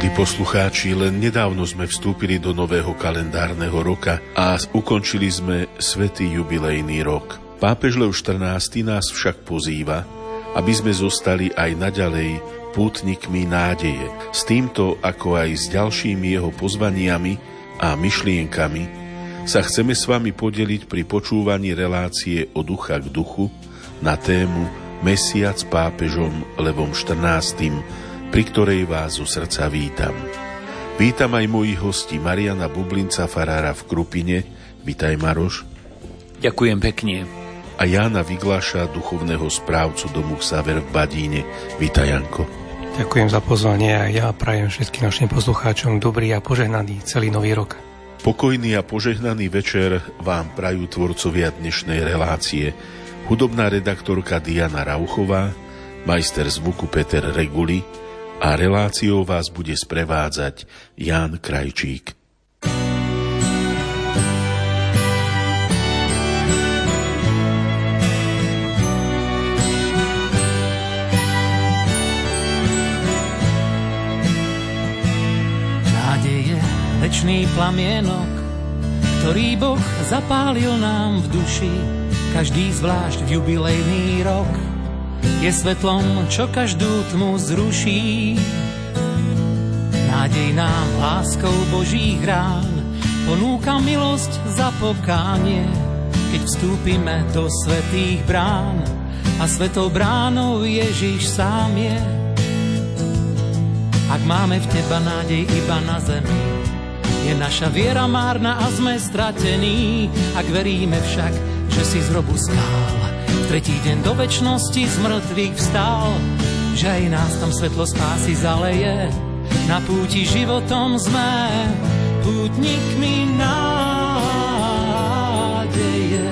Milí poslucháči, len nedávno sme vstúpili do nového kalendárneho roka a ukončili sme svätý jubilejný rok. Pápež Lev XIV nás však pozýva, aby sme zostali aj naďalej pútnikmi nádeje. S týmto, ako aj s ďalšími jeho pozvaniami a myšlienkami, sa chceme s vami podeliť pri počúvaní relácie Od ducha k duchu na tému Mesiac pápežom Levom XIV, pri ktorej vás zo srdca vítam. Vítam aj mojich hostí Mariana Bublinca, farára v Krupine. Vítaj, Maroš. Ďakujem pekne. A Jána Viglaša, duchovného správcu domu Xaver v Badíne. Vítaj, Janko. Ďakujem za pozvanie a ja prajem všetkým našim poslucháčom dobrý a požehnaný celý nový rok. Pokojný a požehnaný večer vám prajú tvorcovia dnešnej relácie. Hudobná redaktorka Diana Rauchová, majster zvuku Peter Reguli a reláciou vás bude sprevádzať Ján Krajčík. Nádeje, večný plamienok, ktorý Boh zapálil nám v duši, každý zvlášť v jubilejný rok. Je svetlom, čo každú tmu zruší. Nádej nám láskou Božích rán ponúka milosť za pokánie, keď vstúpime do svätých brán a svetou bránou Ježiš sám je. Ak máme v teba nádej iba na zemi, je naša viera márna a sme stratení. Ak veríme však, že si z hrobu stál, tretí deň do večnosti z mŕtvych vstal, že aj nás tam svetlo spásy zaleje. Na púti životom sme pútnikmi nádeje,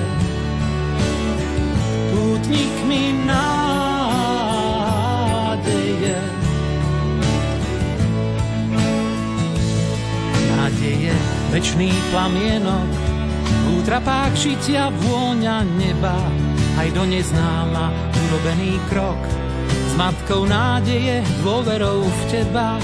pútnikmi nádeje. Nádeje, večný plamienok, v útrapách žitia vôňa neba, aj do neznáma urobený krok, s matkou nádeje, dôverou v teba.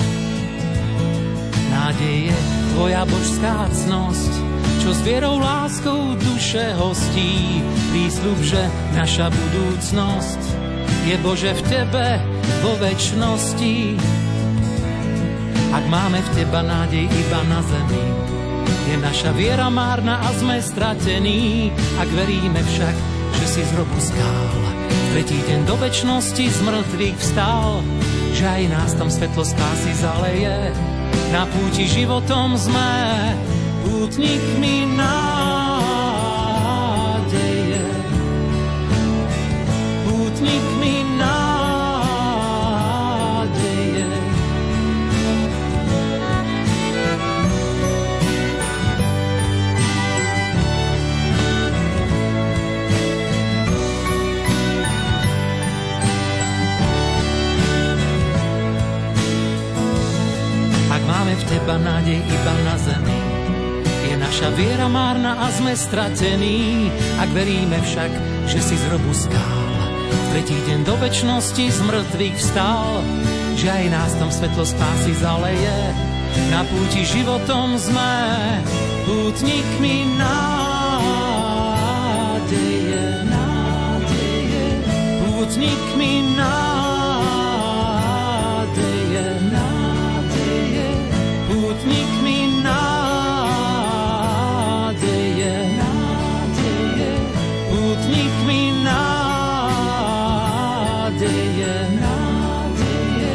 Nádeje, tvoja božská cnosť, čo s vierou, láskou duše hostí, prísľub, že naša budúcnosť je, Bože, v tebe vo večnosti. Ak máme v teba nádej iba na zemi, je naša viera márna a sme stratení. Ak veríme však, že si z hrobu stál, tretí deň do večnosti z mŕtvych vstal, že aj nás tam svetlo spásy zaleje. Na púti životom sme pútnikmi nádeje, pútnikmi nádeje. Máme v teba nádej iba na zemi, je naša viera márna a sme stratení. Ak veríme však, že si z hrobu stál, tretí deň do večnosti z mŕtvych vstal, že aj nás tam svetlo spásy zaleje. Na púti životom sme pútnikmi nádeje, nádeje, pútnikmi nádeje. Pútnikmi nádeje, nádeje, pútnikmi nádeje, nádeje.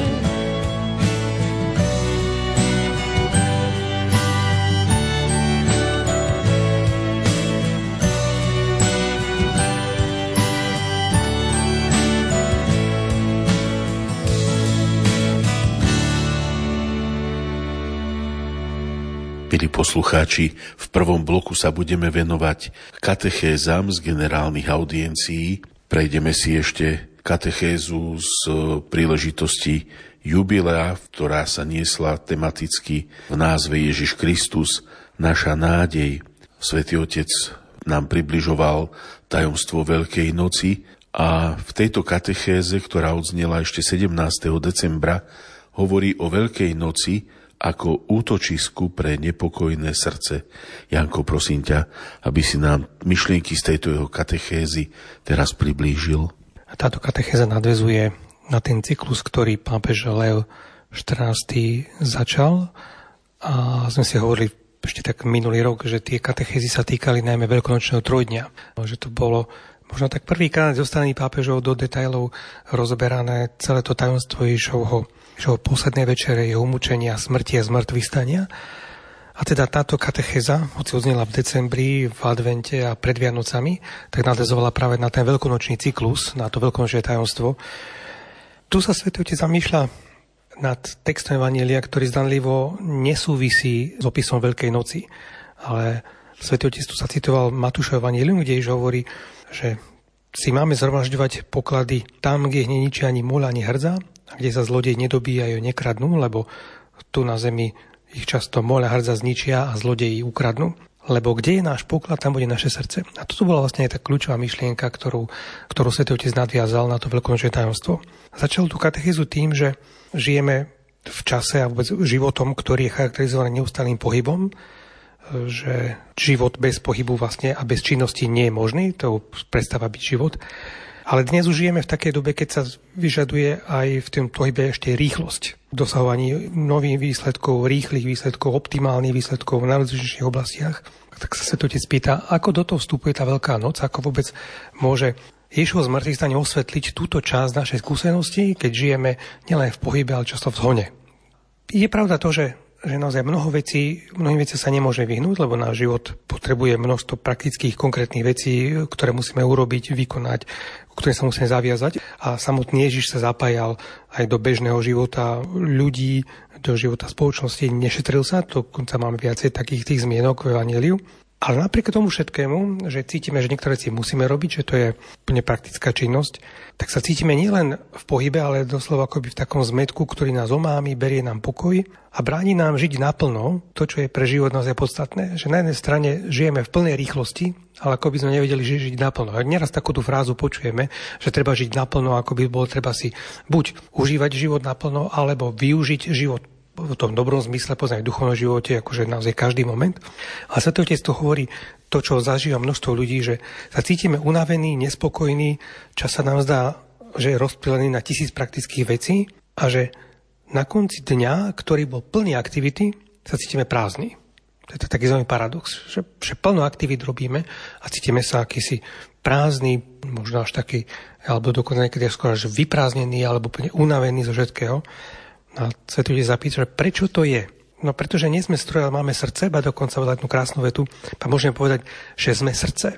Milí poslucháči, v prvom bloku sa budeme venovať katechézam z generálnych audiencií. Prejdeme si ešte katechézu z príležitosti jubilea, ktorá sa niesla tematicky v názve Ježiš Kristus, naša nádej. Svätý Otec nám približoval tajomstvo Veľkej noci a v tejto katechéze, ktorá odznela ešte 17. decembra, hovorí o Veľkej noci ako útočisku pre nepokojné srdce. Janko, prosím ťa, aby si nám myšlienky z tejto jeho katechézy teraz priblížil. Táto katechéza nadväzuje na ten cyklus, ktorý pápež Leo XIV začal. A sme si hovorili ešte tak minulý rok, že tie katechézy sa týkali najmä veľkonočného trojdňa. Že to bolo možno tak prvýkrát zo strany pápežov do detailov rozoberané celé to tajomstvo Ježišovho poslednej večere, jeho umučenia, smrti a zmŕtvychvstania. A teda táto katechéza, hoci odznela v decembri, v advente a pred Vianocami, tak nadväzovala práve na ten veľkonočný cyklus, na to veľkonočné tajomstvo. Tu sa Svätý Otec zamýšľa nad textom Evanjelia, ktorý zdanlivo nesúvisí s opisom Veľkej noci. Ale Svätý Otec tu sa citoval Matúšovo Evanjelium, kde Ježiš hovorí, že si máme zhromažďovať poklady tam, kde ich neničí ani moľ, ani hrdza, a kde sa zlodej nedobíjajú, nekradnú, lebo tu na zemi ich často moľ a hrdza zničia a zlodeji ukradnú. Lebo kde je náš poklad, tam bude naše srdce. A toto bola vlastne aj tá kľúčová myšlienka, ktorú Svätý Otec nadviazal na to veľkonočné tajomstvo. Začal tú katechézu tým, že žijeme v čase a vôbec životom, ktorý je charakterizovaný neustálým pohybom, že život bez pohybu vlastne a bez činnosti nie je možný, to prestáva byť život. Ale dnes už žijeme v takej dobe, keď sa vyžaduje aj v tom pohybe ešte rýchlosť. Dosahovaní nových výsledkov, rýchlych výsledkov, optimálnych výsledkov v najrôznejších oblastiach. Tak sa Svätý Otec pýta, ako do toho vstupuje tá Veľká noc, ako vôbec môže Ježišovo zmŕtvychvstanie osvetliť túto časť našej skúsenosti, keď žijeme nielen v pohybe, ale často v zhone. Je pravda to, že naozaj mnohým veci sa nemôže vyhnúť, lebo náš život potrebuje množstvo praktických, konkrétnych vecí, ktoré musíme urobiť, vykonať, ktoré sa musíme zaviazať. A samotný Ježiš sa zapájal aj do bežného života ľudí, do života spoločnosti, nešetril sa, dokonca máme viacej takých tých zmienok v Evanjeliu. Ale napriek tomu všetkému, že cítime, že niektoré veci musíme robiť, že to je úplne praktická činnosť, tak sa cítime nielen v pohybe, ale doslova akoby v takom zmätku, ktorý nás omámi, berie nám pokoj a bráni nám žiť naplno to, čo je pre život naozaj podstatné. Že na jednej strane žijeme v plnej rýchlosti, ale ako by sme nevedeli žiť naplno. A neraz takúto frázu počujeme, že treba žiť naplno, ako by bolo treba si buď užívať život naplno, alebo využiť život v tom dobrom zmysle, poznať v duchovnom živote, akože naozaj každý moment. A Svätý Otec to hovorí, to, čo zažíva množstvo ľudí, že sa cítime unavení, nespokojní, čas sa nám zdá, že je rozptýlený na 1000 praktických vecí a že na konci dňa, ktorý bol plný aktivity, sa cítime prázdni. To je taký zaujímavý paradox, že plno aktivít robíme a cítime sa akýsi prázdny, možno až taký, alebo dokonca niekedy skôr až vyprázdnený, alebo úplne unavený zo všetkého. A Svätý Otec zapýta, že prečo to je? No pretože nie sme stroj, ale máme srdce, a dokonca povedať tú krásnu vetu, a môžeme povedať, že sme srdce.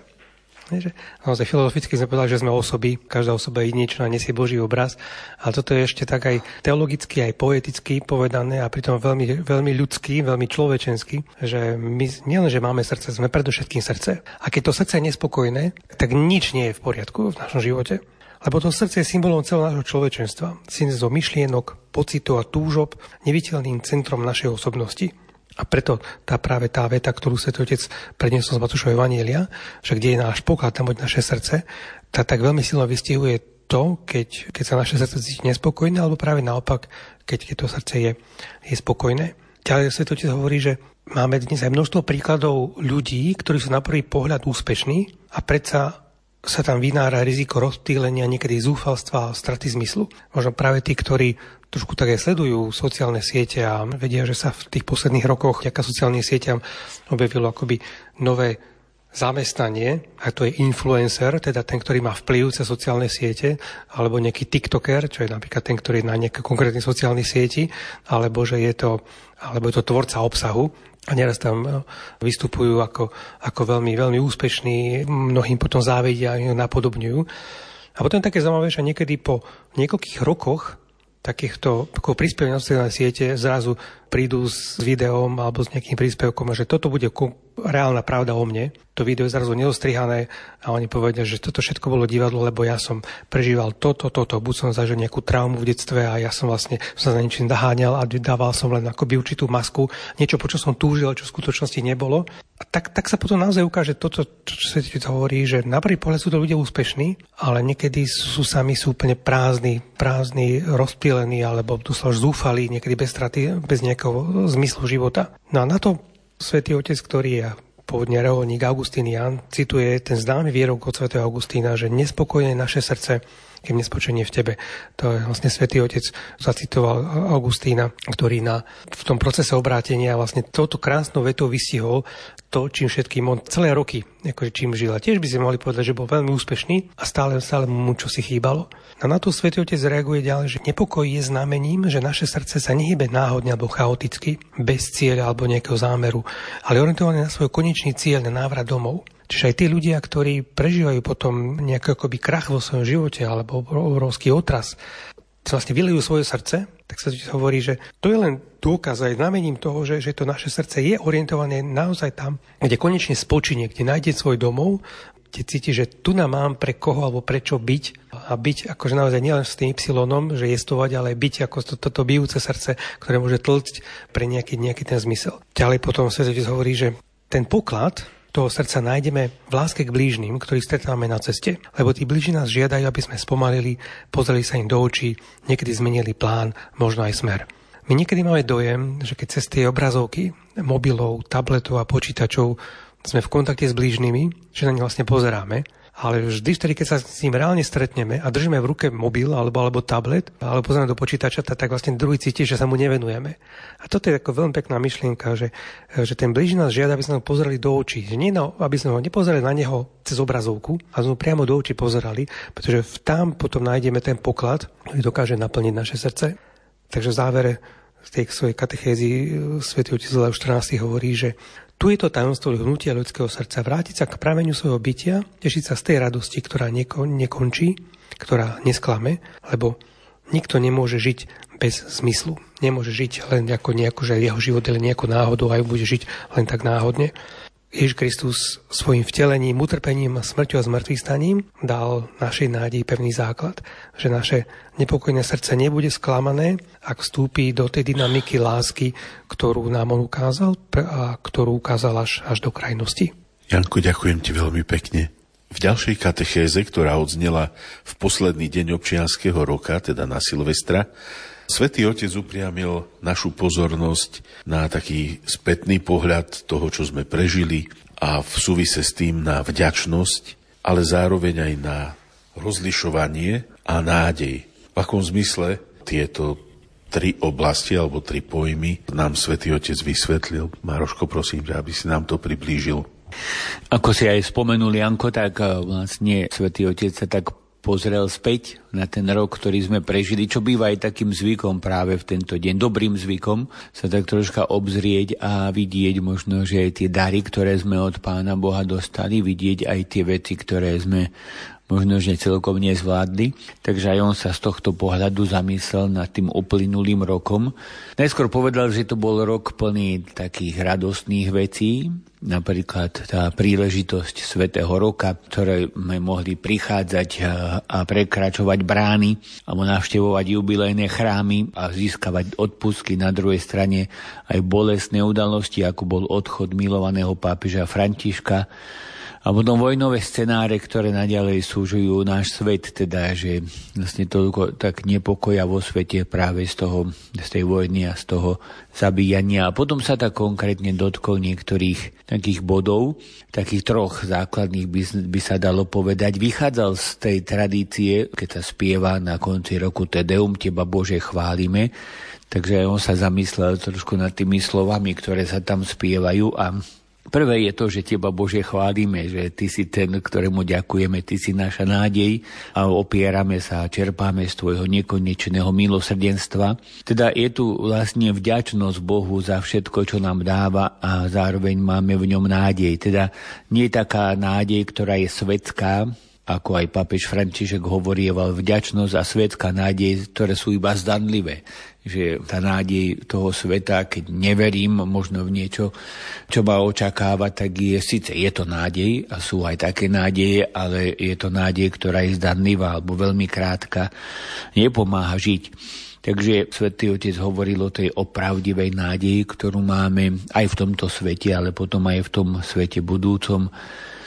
Naozaj filozoficky sme povedali, že sme osoby, každá osoba je jedinečná, nesie Boží obraz, ale toto je ešte tak aj teologicky, aj poeticky povedané a pritom veľmi, veľmi ľudský, veľmi človečenský, že my nielen, že máme srdce, sme predovšetkým srdce. A keď to srdce je nespokojné, tak nič nie je v poriadku v našom živote. Lebo to srdce je symbolom celého nášho človečenstva. Syntezo myšlienok, pocitov a túžob, neviditeľným centrom našej osobnosti. A preto práve tá veta, ktorú Svätý Otec predniesol z Matúšovho Evanjelia, že kde je náš poklad, tam bude naše srdce, tak veľmi silno vystihuje to, keď sa naše srdce cíti nespokojné, alebo práve naopak, keď to srdce je spokojné. Ďalej Svätý Otec hovorí, že máme dnes aj množstvo príkladov ľudí, ktorí sú na prvý pohľad úspešní a predsa sa tam vynára riziko rozptýlenia, niekedy zúfalstva a straty zmyslu. Možno práve tí, ktorí trošku tak aj sledujú sociálne siete a vedia, že sa v tých posledných rokoch vďaka sociálnym sieťam objavilo akoby nové zamestnanie, a to je influencer, teda ten, ktorý má vplyv cez sociálne siete, alebo nejaký tiktoker, čo je napríklad ten, ktorý je na nejakej konkrétnej sociálnej sieti, alebo je to tvorca obsahu. A neraz tam vystupujú ako veľmi, veľmi úspešní, mnohým potom závidia a napodobňujú. A potom také zaujímavé, že niekedy po niekoľkých rokoch takýchto príspevkov na sociálnej siete zrazu prídu s videom alebo s nejakým príspevkom, že toto bude reálna pravda o mne. To video je zrazu neostrihané a oni povedia, že toto všetko bolo divadlo, lebo ja som prežíval toto. Buď som zažil nejakú traumu v detstve a ja som vlastne sa za ničím naháňal a dával som len akoby určitú masku, niečo, po čo som túžil, čo v skutočnosti nebolo. A tak sa potom naozaj ukáže toto, čo sa hovorí, že na prvý pohľad sú to ľudia úspešní, ale niekedy sú úplne prázdni, rozptýlení alebo doslova zúfali, niekedy bez straty, bez nejakého nejakého zmyslu života. No a na to Svätý Otec, ktorý je pôvodne reholník Augustinián, cituje ten známy výrok od svätého Augustína, že nespokojné naše srdce, kým nespočenie v tebe. To je vlastne Svätý Otec zacitoval Augustína, ktorý v tom procese obrátenia vlastne touto krásnou vetou vystihol to, čím všetkým on celé roky, akože čím žil. A tiež by sme mohli povedať, že bol veľmi úspešný a stále mu čo si chýbalo. A na to Svätý Otec reaguje ďalej, že nepokoj je znamením, že naše srdce sa nehybe náhodne alebo chaoticky, bez cieľa alebo nejakého zámeru, ale orientované na svoj konečný cieľ, na návrat domov. Čiže aj tí ľudia, ktorí prežívajú potom nejaký akoby krach vo svojom živote alebo obrovský otras, vlastne vylejú svoje srdce, tak sa hovorí, že to je len dôkaz aj znamením toho, že to naše srdce je orientované naozaj tam, kde konečne spočinie, kde nájde svoj domov, kde cíti, že tu nám mám pre koho alebo prečo byť a byť akože naozaj nielen s tým Y, že jestovať, ale byť ako toto bijúce srdce, ktoré môže tlcť pre nejaký ten zmysel. Ďalej potom Svätý Otec hovorí, že ten poklad toho srdca nájdeme v láske k blížnym, ktorých stretávame na ceste, lebo tí blížni nás žiadajú, aby sme spomalili, pozreli sa im do očí, niekedy zmenili plán, možno aj smer. My niekedy máme dojem, že keď cez tie obrazovky mobilov, tabletov a počítačov sme v kontakte s blížnymi, že na nich vlastne pozeráme, ale vždy vtedy, keď sa s ním reálne stretneme a držíme v ruke mobil alebo tablet, alebo pozeráme do počítača, tak vlastne druhý cíti, že sa mu nevenujeme. A toto je ako veľmi pekná myšlienka, že ten blížny nás žiada, aby sme ho pozerali do očí. Že nie aby sme ho nepozerali na neho cez obrazovku, ale sme ho priamo do očí pozerali, pretože tam potom nájdeme ten poklad, ktorý dokáže naplniť naše srdce. Takže v závere z tej svojej katechézy Svätý Otec Leo XIV hovorí, že tu je to tajomstvo hnutia ľudského srdca, vrátiť sa k prameňu svojho bytia, tešiť sa z tej radosti, ktorá nekončí, ktorá nesklame, lebo nikto nemôže žiť bez zmyslu. Nemôže žiť len nejako, že jeho život je len nejako náhodou a bude žiť len tak náhodne. Ježiš Kristus svojim vtelením, utrpením, smrťou a zmŕtvychvstaním dal našej nádeji pevný základ, že naše nepokojné srdce nebude sklamané, ak vstúpi do tej dynamiky lásky, ktorú nám on ukázal a ktorú ukázal až do krajnosti. Janko, ďakujem ti veľmi pekne. V ďalšej katechéze, ktorá odznela v posledný deň občianskeho roka, teda na Silvestra, Svätý Otec upriamil našu pozornosť na taký spätný pohľad toho, čo sme prežili a v súvise s tým na vďačnosť, ale zároveň aj na rozlišovanie a nádej. V akom zmysle tieto tri oblasti alebo tri pojmy nám Svätý Otec vysvetlil. Maroško, prosím, aby si nám to priblížil. Ako si aj spomenul, Janko, tak vlastne Svätý Otec sa tak pozrel späť na ten rok, ktorý sme prežili, čo býva aj takým zvykom práve v tento deň, dobrým zvykom, sa tak troška obzrieť a vidieť možno, že aj tie dary, ktoré sme od Pána Boha dostali, vidieť aj tie veci, ktoré sme možno, že celkom nezvládli. Takže aj on sa z tohto pohľadu zamyslel nad tým uplynulým rokom. Najskôr povedal, že to bol rok plný takých radostných vecí, napríklad tá príležitosť Svätého roka, ktoré sme mohli prichádzať a prekračovať brány alebo navštevovať jubilejné chrámy a získavať odpustky. Na druhej strane aj bolestné udalosti, ako bol odchod milovaného pápeža Františka, a potom vojnové scenáre, ktoré naďalej súžujú náš svet, teda, že vlastne toľko tak nepokoja vo svete práve z tej vojny a z toho zabíjania. A potom sa tak konkrétne dotkol niektorých takých bodov, takých troch základných by sa dalo povedať. Vychádzal z tej tradície, keď sa spieva na konci roku Te Deum, Teba Bože chválime. Takže on sa zamyslel trošku nad tými slovami, ktoré sa tam spievajú a prvé je to, že Teba, Bože, chválime, že Ty si ten, ktorému ďakujeme, Ty si naša nádej a opierame sa a čerpáme z Tvojho nekonečného milosrdenstva. Teda je tu vlastne vďačnosť Bohu za všetko, čo nám dáva a zároveň máme v ňom nádej. Teda nie je taká nádej, ktorá je svetská, ako aj pápež František hovorieval, vďačnosť a svetská nádej, ktoré sú iba zdanlivé. Že tá nádej toho sveta, keď neverím možno v niečo, čo ma očakáva, tak síce je to nádej a sú aj také nádeje, ale je to nádej, ktorá je zdanlivá alebo veľmi krátka, nepomáha žiť. Takže Svätý Otec hovoril o tej opravdivej nádeji, ktorú máme aj v tomto svete, ale potom aj v tom svete budúcom.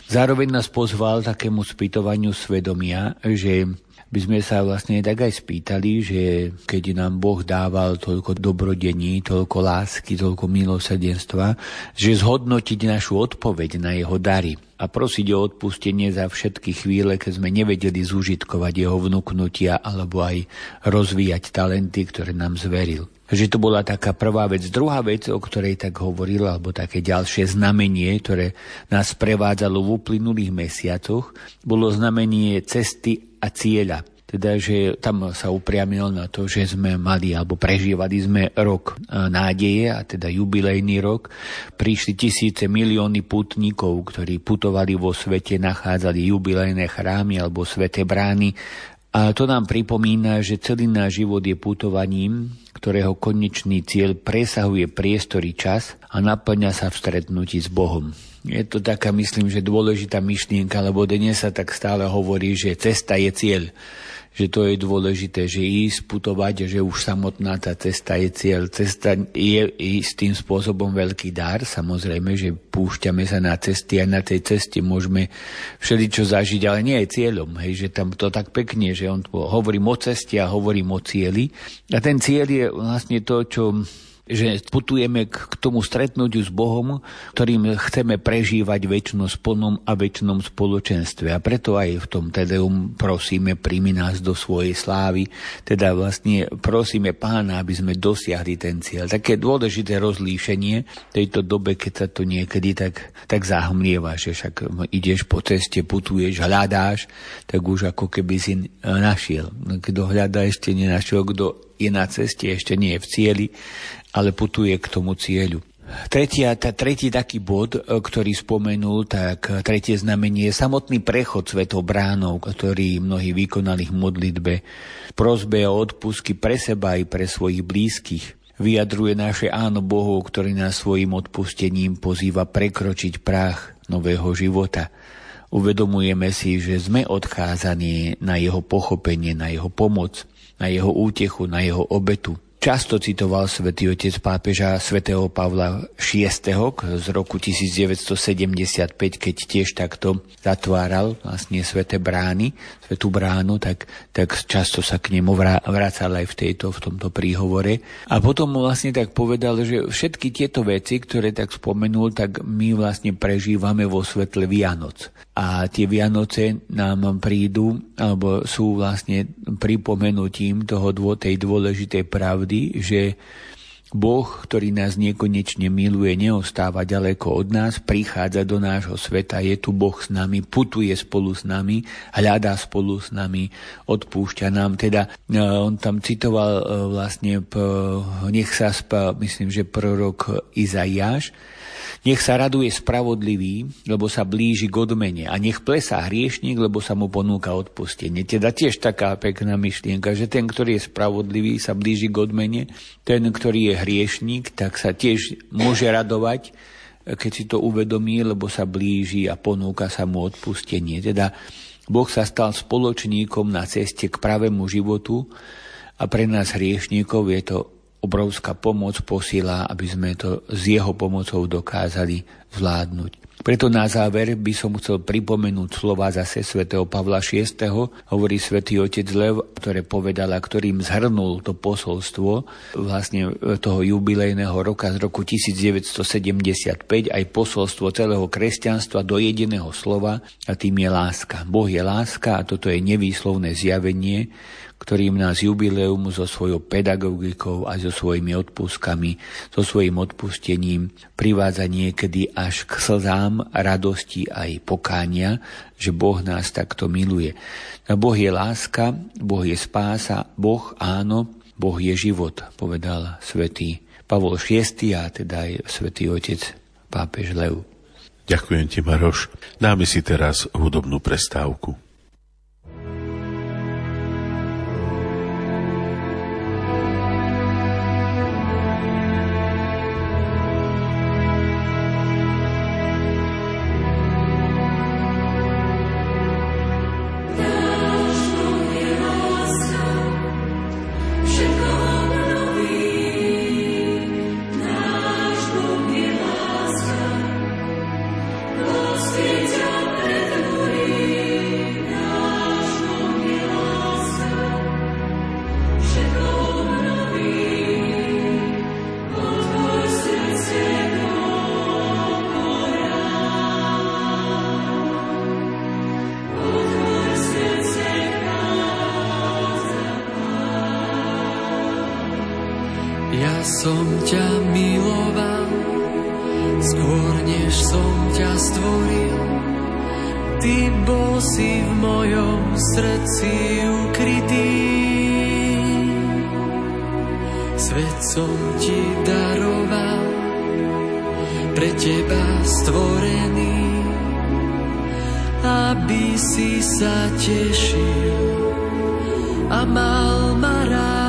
Zároveň nás pozval takému spýtovaniu svedomia, že by sme sa vlastne tak aj spýtali, že keď nám Boh dával toľko dobrodení, toľko lásky, toľko milosrdenstva, že zhodnotiť našu odpoveď na jeho dary a prosiť o odpustenie za všetky chvíle, keď sme nevedeli zúžitkovať jeho vnuknutia alebo aj rozvíjať talenty, ktoré nám zveril. Že to bola taká prvá vec. Druhá vec, o ktorej tak hovoril, alebo také ďalšie znamenie, ktoré nás prevádzalo v uplynulých mesiacoch, bolo znamenie cesty a cieľa. Teda, že tam sa upriamil na to, že sme mali, alebo prežívali sme rok nádeje, a teda jubilejný rok. Prišli tisíce, milióny pútnikov, ktorí putovali vo svete, nachádzali jubilejné chrámy alebo sväté brány. A to nám pripomína, že celý náš život je putovaním, ktorého konečný cieľ presahuje priestor i čas a naplňa sa v stretnutí s Bohom. Je to taká, myslím, že dôležitá myšlienka, lebo dnes sa tak stále hovorí, že cesta je cieľ. Že to je dôležité, že ísť, putovať, že už samotná tá cesta je cieľ. Cesta je istým spôsobom veľký dar, samozrejme, že púšťame sa na cesty a na tej ceste môžeme všeličo zažiť, ale nie je cieľom. Hej, že tam to tak pekne, že hovorím o ceste a hovorím o cieli. A ten cieľ je vlastne to, že putujeme k tomu stretnutiu s Bohom, ktorým chceme prežívať večnosť v plnom a večnom spoločenstve. A preto aj v tom Tedeum prosíme, príjmi nás do svojej slávy. Teda vlastne prosíme Pána, aby sme dosiahli ten cieľ. Také dôležité rozlíšenie v tejto dobe, keď sa to niekedy tak zahmlieva, že však ideš po ceste, putuješ, hľadáš, tak už ako keby si našiel. Kto hľadá, ešte nenašiel, kto je na ceste, ešte nie je v cieli, ale putuje k tomu cieľu. Tretí taký bod, ktorý spomenul, tak tretie znamenie je samotný prechod svetou bránou, ktorý mnohí vykonali v modlitbe. Prosbe o odpustky pre seba i pre svojich blízkych. Vyjadruje naše áno Bohu, ktorý nás svojim odpustením pozýva prekročiť prach nového života. Uvedomujeme si, že sme odkázaní na jeho pochopenie, na jeho pomoc, na jeho útechu, na jeho obetu. Často citoval svätý otec pápeža svätého Pavla VI. Z roku 1975, keď tiež takto zatváral vlastne sväté brány, svätú bránu, tak často sa k nemu vracal aj v tomto príhovore. A potom mu vlastne tak povedal, že všetky tieto veci, ktoré tak spomenul, tak my vlastne prežívame vo svetle Vianoc. A tie Vianoce nám prídu, alebo sú vlastne pripomenutím tej dôležitej pravdy, že Boh, ktorý nás nekonečne miluje, neostáva ďaleko od nás, prichádza do nášho sveta, je tu Boh s nami, putuje spolu s nami, hľadá spolu s nami, odpúšťa nám. Teda on tam citoval vlastne, myslím, že prorok Izaiáš, nech sa raduje spravodlivý, lebo sa blíži k odmene, a nech plesá hriešník, lebo sa mu ponúka odpustenie. Teda tiež taká pekná myšlienka, že ten, ktorý je spravodlivý, sa blíži k odmene, ten, ktorý je hriešník, tak sa tiež môže radovať, keď si to uvedomí, lebo sa blíži a ponúka sa mu odpustenie. Teda Boh sa stal spoločníkom na ceste k pravému životu a pre nás hriešníkov je to obrovská pomoc, posila, aby sme to s jeho pomocou dokázali zvládnuť. Preto na záver by som chcel pripomenúť slova zase svätého Pavla VI. Hovorí svätý otec Lev, ktoré povedal a ktorým zhrnul to posolstvo vlastne toho jubilejného roka z roku 1975, aj posolstvo celého kresťanstva do jediného slova, a tým je láska. Boh je láska a toto je nevýslovné zjavenie, ktorým nás jubileum so svojou pedagogikou a so svojimi odpustkami, so svojím odpustením privádza niekedy až k slzám radosti aj pokánia, že Boh nás takto miluje. Boh je láska, Boh je spása, Boh áno, Boh je život, povedal svätý Pavol VI. A teda aj svätý otec pápež Lev. Ďakujem ti, Maroš. Dáme si teraz hudobnú prestávku. Świecione som ťa miloval, skôr než som ťa stvoril. Ty bol si v mojom srdci ukrytý. Svet som ti daroval, pre teba stvorený, aby si sa tešil a mal ma rád.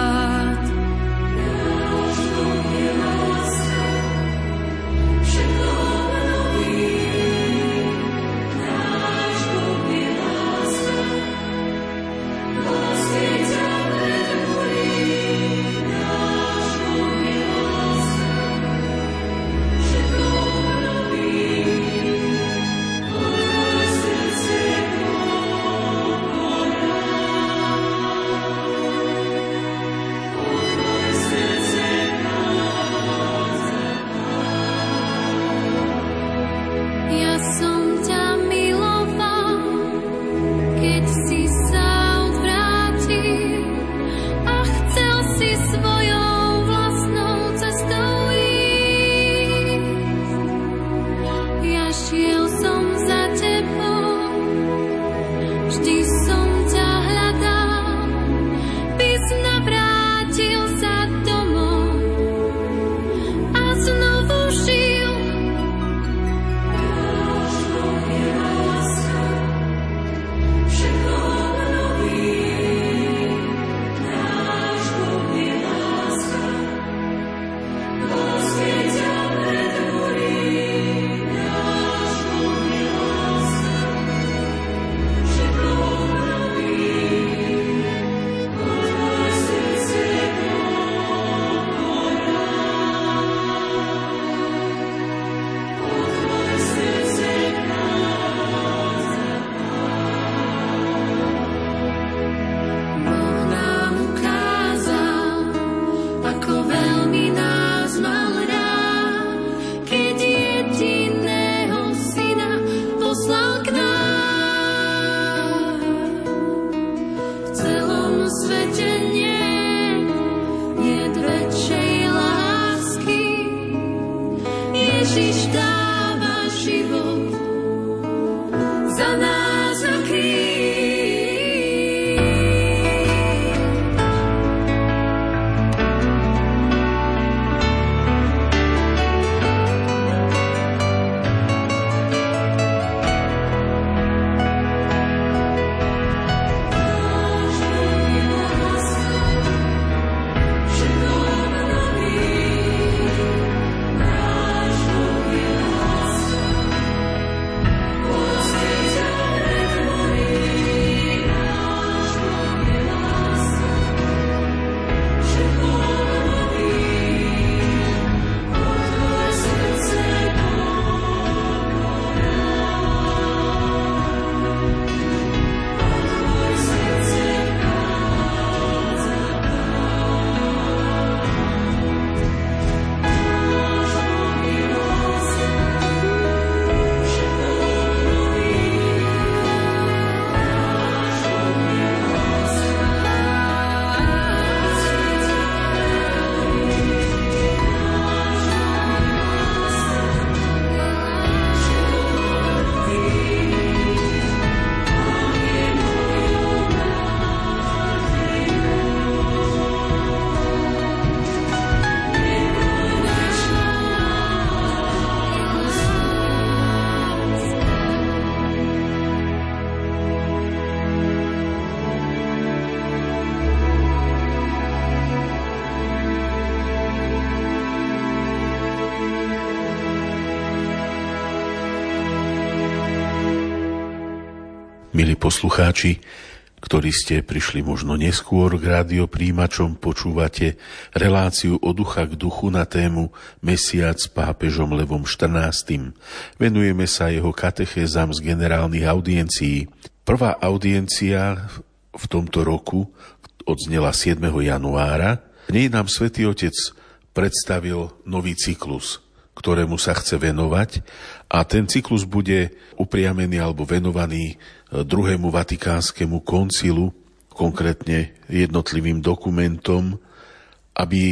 Milí poslucháči, ktorí ste prišli možno neskôr k rádiopríjimačom, počúvate reláciu Od ducha k duchu na tému Mesiac s pápežom Levom XIV. Venujeme sa jeho katechézam z generálnych audiencií. Prvá audiencia v tomto roku odznela 7. januára. V nej nám Svätý Otec predstavil nový cyklus, ktorému sa chce venovať, a ten cyklus bude upriamený alebo venovaný druhému vatikánskemu koncilu, konkrétne jednotlivým dokumentom, aby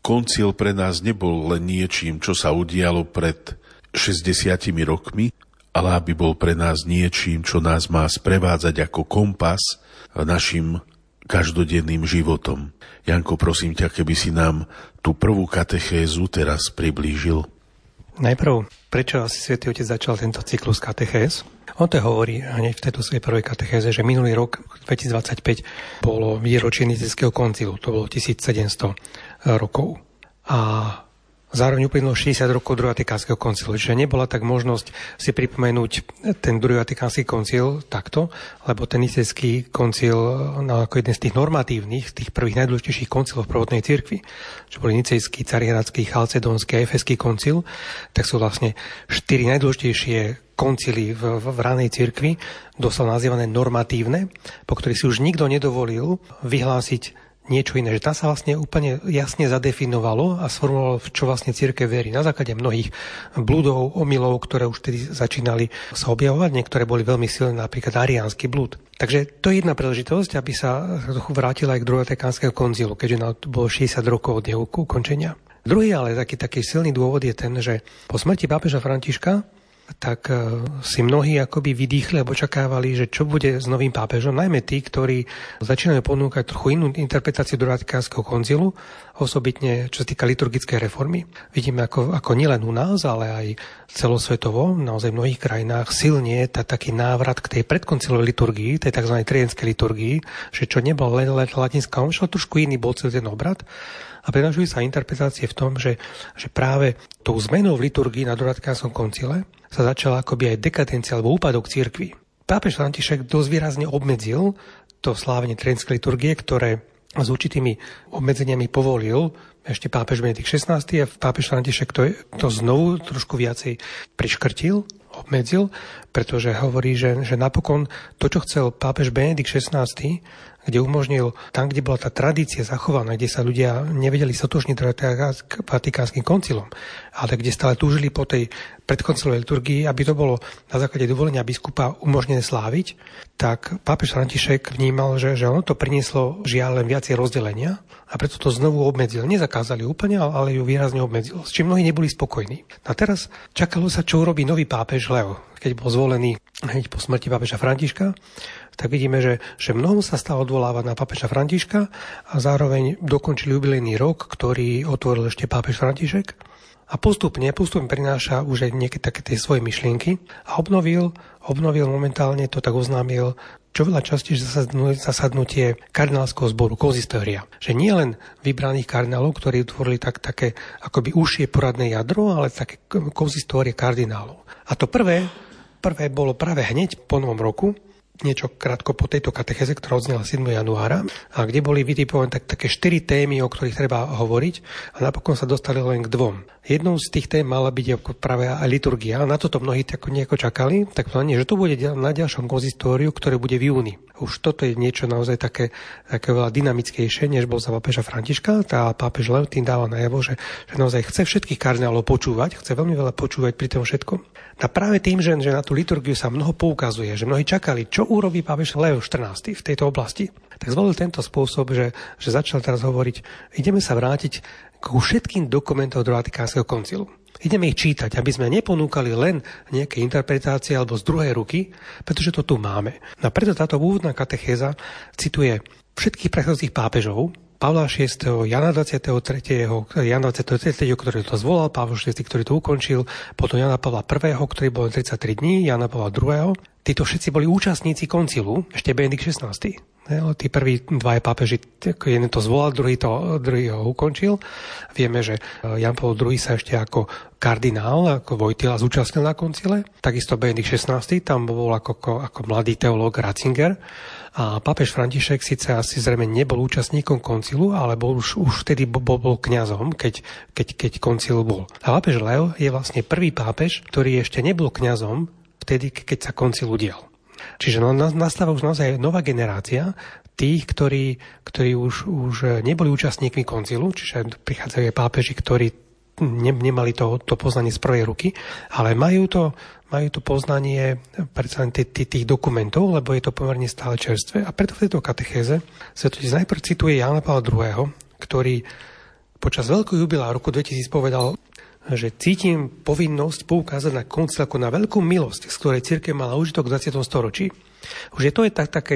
koncil pre nás nebol len niečím, čo sa udialo pred 60 rokmi, ale aby bol pre nás niečím, čo nás má sprevádzať ako kompas našim každodenným životom. Janko, prosím ťa, keby si nám tú prvú katechézu teraz priblížil. Najprv, prečo asi Svätý Otec začal tento cyklus katechéz? On to hovorí hneď v tejto svojej prvej katechéze, že minulý rok 2025 bolo výročie Nicejského koncilu, to bolo 1700 rokov. A zároveň uplynulo 60 rokov druhého Vatikánskeho koncilu, čiže nebola tak možnosť si pripomenúť ten druhý Vatikánsky koncil takto, lebo ten Nicejský koncil ako jeden z tých normatívnych, tých prvých najdôležitejších koncilov v prvotnej cirkvi, čo boli Nicejský, Carihradský, Chalcedónsky a Efeský koncil, tak sú vlastne 4 najdôležitejšie koncily v ranej cirkvi, doslova nazývané normatívne, po ktorých si už nikto nedovolil vyhlásiť niečo iné, že tam sa vlastne úplne jasne zadefinovalo a sformulovalo, čo vlastne cirkev verí. Na základe mnohých blúdov, omylov, ktoré už tedy začínali sa objavovať, niektoré boli veľmi silné, napríklad ariánsky blúd. Takže to je jedna príležitosť, aby sa trochu vrátila aj k druhého Vatikánskeho koncilu, keďže bolo 60 rokov od jeho ukončenia. Druhý ale taký silný dôvod je ten, že po smrti pápeža Františka tak si mnohí akoby vydýchli alebo očakávali, že čo bude s novým pápežom, najmä tí, ktorí začínajú ponúkať trochu inú interpretáciu druhého Vatikánskeho koncilu, osobitne čo sa týka liturgickej reformy. Vidíme ako nielen u nás, ale aj celosvetovo, naozaj v mnohých krajinách silne taký návrat k tej predkoncilovej liturgii, tej tzv. Tridenskej liturgii, že čo nebol len latinská omša, trošku iný bol celý ten obrad. A prenašujú sa interpretácie v tom, že práve tou zmenou v liturgii na druhom Vatikánskom koncile sa začala akoby aj dekadencia alebo úpadok cirkvi. Pápež František dosť výrazne obmedzil to slávenie tridenskej liturgie, ktoré s určitými obmedzeniami povolil ešte pápež Benedikt XVI a pápež František to znovu trošku viacej priškrtil, obmedzil, pretože hovorí, že napokon to, čo chcel pápež Benedikt XVI, kde umožnil tam, kde bola tá tradícia zachovaná, kde sa ľudia nevedeli stotožniť Vatikánskym koncilom, ale kde stále túžili po tej predkoncilovej liturgii, aby to bolo na základe dovolenia biskupa umožnené sláviť, tak pápež František vnímal, že ono to prinieslo žiaľ len viacej rozdelenia a preto to znovu obmedzil. Nezakázali úplne, ale ju výrazne obmedzil, s čím mnohí neboli spokojní. A teraz čakalo sa, čo urobí nový pápež Leo, keď bol zvolený hneď po smrti pápeža Františka. Tak vidíme, že mnohom sa stalo odvolávať na pápeža Františka a zároveň dokončili jubilejný rok, ktorý otvoril ešte pápež František a postupne prináša už aj nejaké také tie svoje myšlienky a obnovil momentálne to, tak oznámil čo veľa častejšie zasadnutie kardinálskeho zboru, konzistória. Že nie len vybraných kardinálov, ktorí utvorili také akoby užšie poradné jadro, ale také konzistórie kardinálov. A to prvé bolo práve hneď po novom roku, niečo krátko po tejto katechéze, ktorá odznela 7. januára, a kde boli vytipované také 4 témy, o ktorých treba hovoriť a napokon sa dostali len k 2. Jednou z tých tém mala byť práve aj liturgia. Na toto mnohí nejako čakali, tak že to bude na ďalšom konzistóriu, ktoré bude v júni. Už toto je niečo naozaj také veľa dynamickejšie, než bol za pápeža Františka. Tá pápež Leo tým dáva najavo, že naozaj chce všetkých kardinálov počúvať, chce veľmi veľa počúvať pri tom všetkom. A práve tým, že na tú liturgiu sa mnoho poukazuje, že mnohí čakali, čo urobí pápež Leo XIV v tejto oblasti, tak zvolil tento spôsob, že začal teraz hovoriť, ideme sa vrátiť ku všetkým dokumentom druhého Vatikánskeho koncilu. Ideme ich čítať, aby sme neponúkali len nejaké interpretácie alebo z druhej ruky, pretože to tu máme. No a preto táto úvodná katechéza cituje všetkých predchádzajúcich pápežov, Pavla VI, Jana 23., ktorý to zvolal, Pavol VI, ktorý to ukončil, potom Jana Pavla I., ktorý bol 33 dní, Jana Pavla II. Títo všetci boli účastníci koncilu, ešte Benedikt XVI. Tí prví dvaja pápeži, jeden to zvolal, druhý ho ukončil. Vieme, že Jan Pavol II sa ešte ako kardinál, ako Vojtila zúčastnil na koncile. Takisto Benedikt XVI, tam bol ako mladý teológ Ratzinger. A pápež František síce asi zrejme nebol účastníkom koncilu, ale už vtedy bol kňazom, keď koncil bol. A pápež Leo je vlastne prvý pápež, ktorý ešte nebol kňazom vtedy, keď sa koncil udial. Čiže nastáva už naozaj nová generácia tých, ktorí už neboli účastníkmi koncilu, čiže prichádzajú aj pápeži, ktorí nemali to poznanie z prvej ruky, ale majú to poznanie predsa tých dokumentov, lebo je to pomerne stále čerstvé. A preto v tejto katechéze sa to najprv cituje Jana Pavla II., ktorý Počas veľkého jubilea roku 2000 povedal, že cítim povinnosť poukázať na koncil ako na veľkú milosť, z ktorej cirkev mala užitok v 20. storočí. Už je to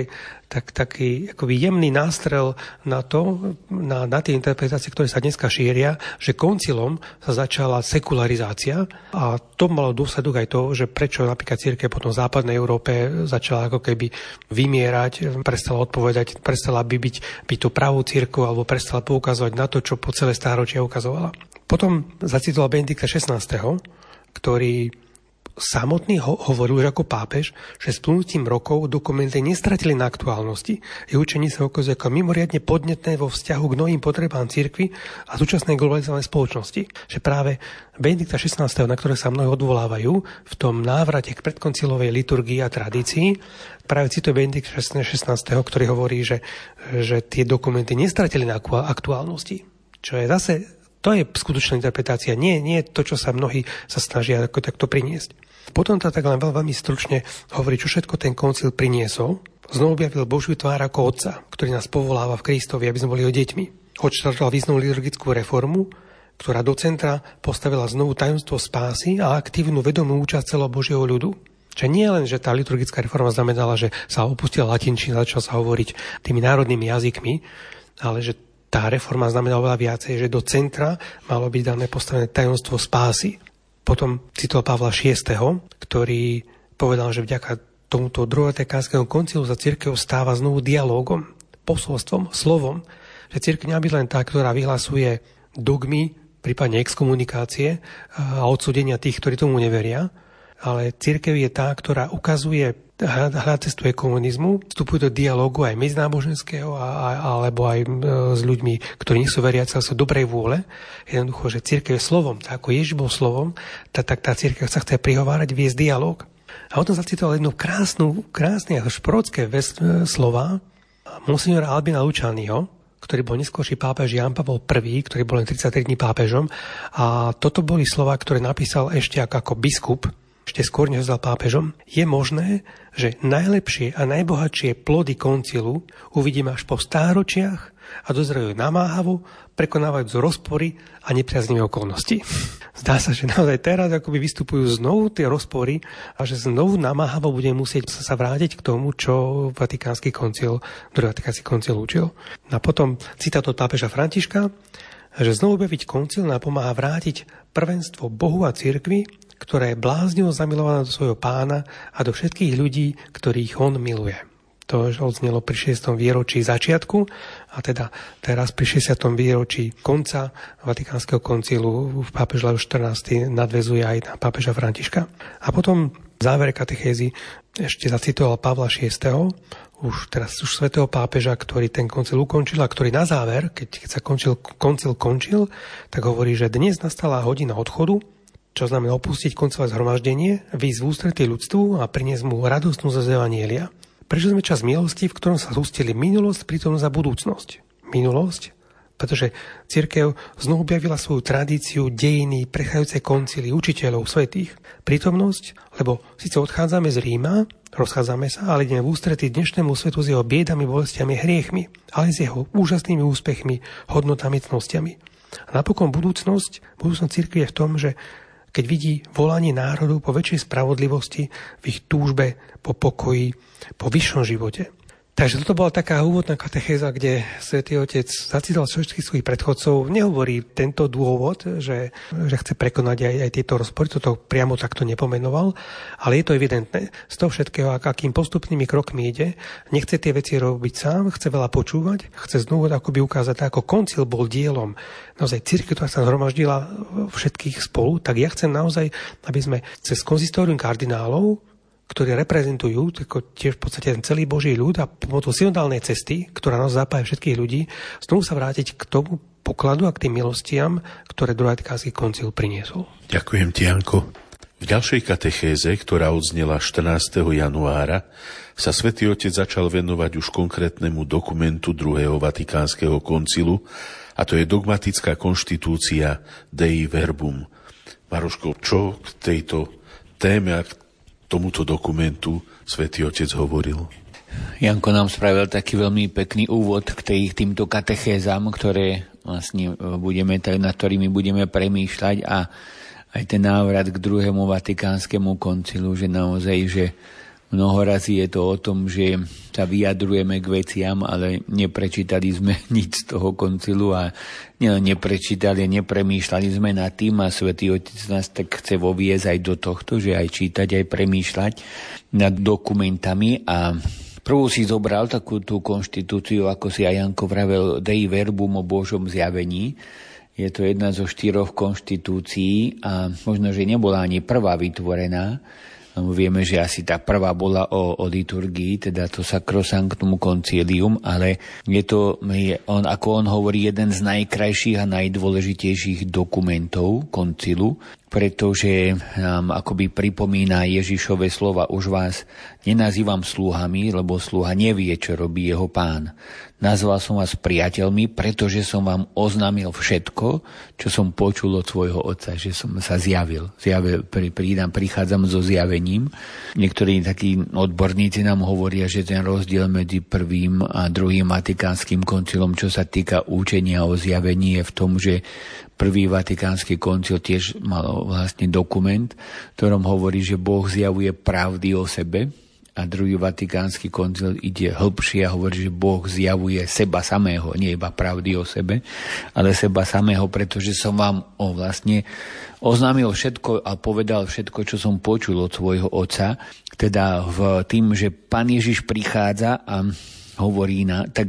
taký akoby jemný nástrel na to, na tie interpretácie, ktoré sa dneska šíria, že koncilom sa začala sekularizácia a to malo dôsledok aj to, že prečo napríklad cirkev potom v západnej Európe začala ako keby vymierať, prestala odpovedať, prestala byť tú pravú cirkev alebo prestala poukazovať na to, čo po celé stáročia ukazovala. Potom zacitoval Benedikta XVI, ktorý samotný hovoril, že ako pápež, že s plynutím rokov dokumenty nestratili na aktuálnosti. Jeho učenie sa ukazuje ako mimoriadne podnetné vo vzťahu k mnohým potrebám cirkvi a súčasnej globalizovanej spoločnosti. Že práve Benedikta XVI, na ktoré sa mnohí odvolávajú v tom návrate k predkoncilovej liturgii a tradícii, práve cituje Benedikt XVI, ktorý hovorí, že tie dokumenty nestratili na aktuálnosti. Čo je zase to je skutočná interpretácia, nie to, čo sa mnohí sa snažia ako takto priniesť. Potom to tak len veľmi stručne hovorí, čo všetko ten koncil priniesol. Znovu objavil Božiu tvár ako Otca, ktorý nás povoláva v Kristovi, aby sme boli jeho deťmi. Odštartoval významnú liturgickú reformu, ktorá do centra postavila znovu tajomstvo spásy a aktívnu vedomú účasť celého Božieho ľudu. Čiže nie len, že tá liturgická reforma znamenala, že sa opustila latinčina, začal sa hovoriť tými národnými jazykmi, ale že tá reforma znamená oveľa viacej, že do centra malo byť dané postavené tajomstvo spásy. Potom citoval Pavla VI, ktorý povedal, že vďaka tomuto druhého vatikánskeho koncilu sa cirkev stáva znovu dialógom, posolstvom, slovom, že cirkev nemá byť len tá, ktorá vyhlasuje dogmy, prípadne exkomunikácie a odsúdenia tých, ktorí tomu neveria, ale cirkev je tá, ktorá ukazuje hľadá cestu komunizmu, vstupuje do dialógu aj medzináboženského alebo aj s ľuďmi, ktorí nie sú veriaci, ale sú dobrej vôle. Jednoducho, že cirkev je slovom, tak ako Ježiš bol slovom, tak tá cirkev sa chce prihovárať, viesť dialóg. A o tom zacitoval jedno krásne a šprotské slova monsignora Albina Lucianiho, ktorý bol neskôrší pápež Ján Pavol I, ktorý bol len 33 dní pápežom. A toto boli slova, ktoré napísal ešte ako biskup, ešte skôr než sa stal pápežom. Je možné, že najlepšie a najbohatšie plody koncilu uvidíme až po stáročiach a dozerajú namáhavo, prekonávajúc rozpory a nepriaznivé okolnosti. Zdá sa, že naozaj teraz akoby vystupujú znovu tie rozpory a že znovu namáhavo budeme musieť sa vrátiť k tomu, čo Vatikánsky koncil, druhý Vatikánsky koncil učil. A potom citát od pápeža Františka, že znovu objaviť koncil nám pomáha vrátiť prvenstvo Bohu a cirkvi, ktorá je bláznivo zamilovaná do svojho pána a do všetkých ľudí, ktorých on miluje. To odznelo pri 6. výročí začiatku a teda teraz pri 60. výročí konca Vatikánskeho koncilu v pápež Leo XIV nadväzuje aj na pápeža Františka. A potom v závere katechézy ešte zacitoval Pavla VI, už svätého pápeža, ktorý ten koncil ukončil a ktorý na záver, keď sa koncil končil, tak hovorí, že dnes nastala hodina odchodu, čo znamená opustiť koncilové zhromaždenie, výjsť v ústretí ľudstvu a priniesť mu radostnú z evanjelia. Prečo sme čas milosti, v ktorom sa zústili minulosť, prítomnosť a budúcnosť? Minulosť, pretože cirkev znovu objavila svoju tradíciu, dejiny, prechádzajúce koncily, učiteľov, svätých. Prítomnosť, lebo síce odchádzame z Ríma, rozchádzame sa, ale ideme v ústretí dnešnému svetu s jeho biedami, bolestiami, hriechmi, ale s jeho úžasnými úspechmi, hodnotami, cnostiami. A napokon budúcnosť cirkvi je v tom, že keď vidí volanie národov po väčšej spravodlivosti, v ich túžbe po pokoji, po vyššom živote. Takže toto bola taká úvodná katechéza, kde Svätý Otec zacítal všetkých svojich predchodcov. Nehovorí tento dôvod, že chce prekonať aj tieto rozpory, toto priamo takto nepomenoval, ale je to evidentné. Z toho všetkého, akým postupnými krokmi ide, nechce tie veci robiť sám, chce veľa počúvať, chce znovu akoby ukázať, ako koncil bol dielom naozaj cirkev, ktorá sa zhromaždila všetkých spolu, tak ja chcem naozaj, aby sme cez konzistórium kardinálov, ktorí reprezentujú tiež v podstate ten celý Boží ľud a pomocou synodálnej cesty, ktorá nás zapája všetkých ľudí, znovu sa vrátiť k tomu pokladu a k tým milostiam, ktoré druhý Vatikánsky koncil priniesol. Ďakujem ti, Janko. V ďalšej katechéze, ktorá odznela 14. januára, sa Svätý Otec začal venovať už konkrétnemu dokumentu druhého Vatikánskeho koncilu, a to je dogmatická konštitúcia Dei Verbum. Maroško, čo k tejto téme a tomuto dokumentu Svätý Otec hovoril? Janko nám spravil taký veľmi pekný úvod k týmto katechézam, ktoré vlastne nad ktorými budeme premýšľať, a aj ten návrat k druhému vatikánskemu koncilu, že naozaj, že mnoho razy je to o tom, že sa vyjadrujeme k veciam, ale neprečítali sme nič z toho koncilu a neprečítali, nepremýšľali sme nad tým, a Svätý Otec nás tak chce voviesť aj do tohto, že aj čítať, aj premýšľať nad dokumentami. A prvú si zobral takú tú konštitúciu, ako si aj Janko vravel, Dei Verbum, o Božom zjavení. Je to jedna zo 4 konštitúcií a možno, že nebola ani prvá vytvorená. Vieme, že asi tá prvá bola o liturgii, teda to Sacrosanctum Concilium, ale ako on hovorí, jeden z najkrajších a najdôležitejších dokumentov koncilu, pretože nám akoby pripomína Ježišove slova: už vás nenazývam sluhami, lebo sluha nevie, čo robí jeho pán. Nazval som vás priateľmi, pretože som vám oznámil všetko, čo som počul od svojho Otca, že som sa zjavil. Prichádzam so zjavením. Niektorí takí odborníci nám hovoria, že ten rozdiel medzi prvým a druhým vatikánskym koncilom, čo sa týka učenia o zjavení, je v tom, že prvý vatikánsky koncil tiež mal vlastne dokument, v ktorom hovorí, že Boh zjavuje pravdy o sebe, a druhý vatikánsky koncil ide hlbšie a hovorí, že Boh zjavuje seba samého, nie iba pravdy o sebe, ale seba samého, pretože som vám vlastne oznámil všetko a povedal všetko, čo som počul od svojho Otca. Teda v tým, že Pán Ježiš prichádza a hovorí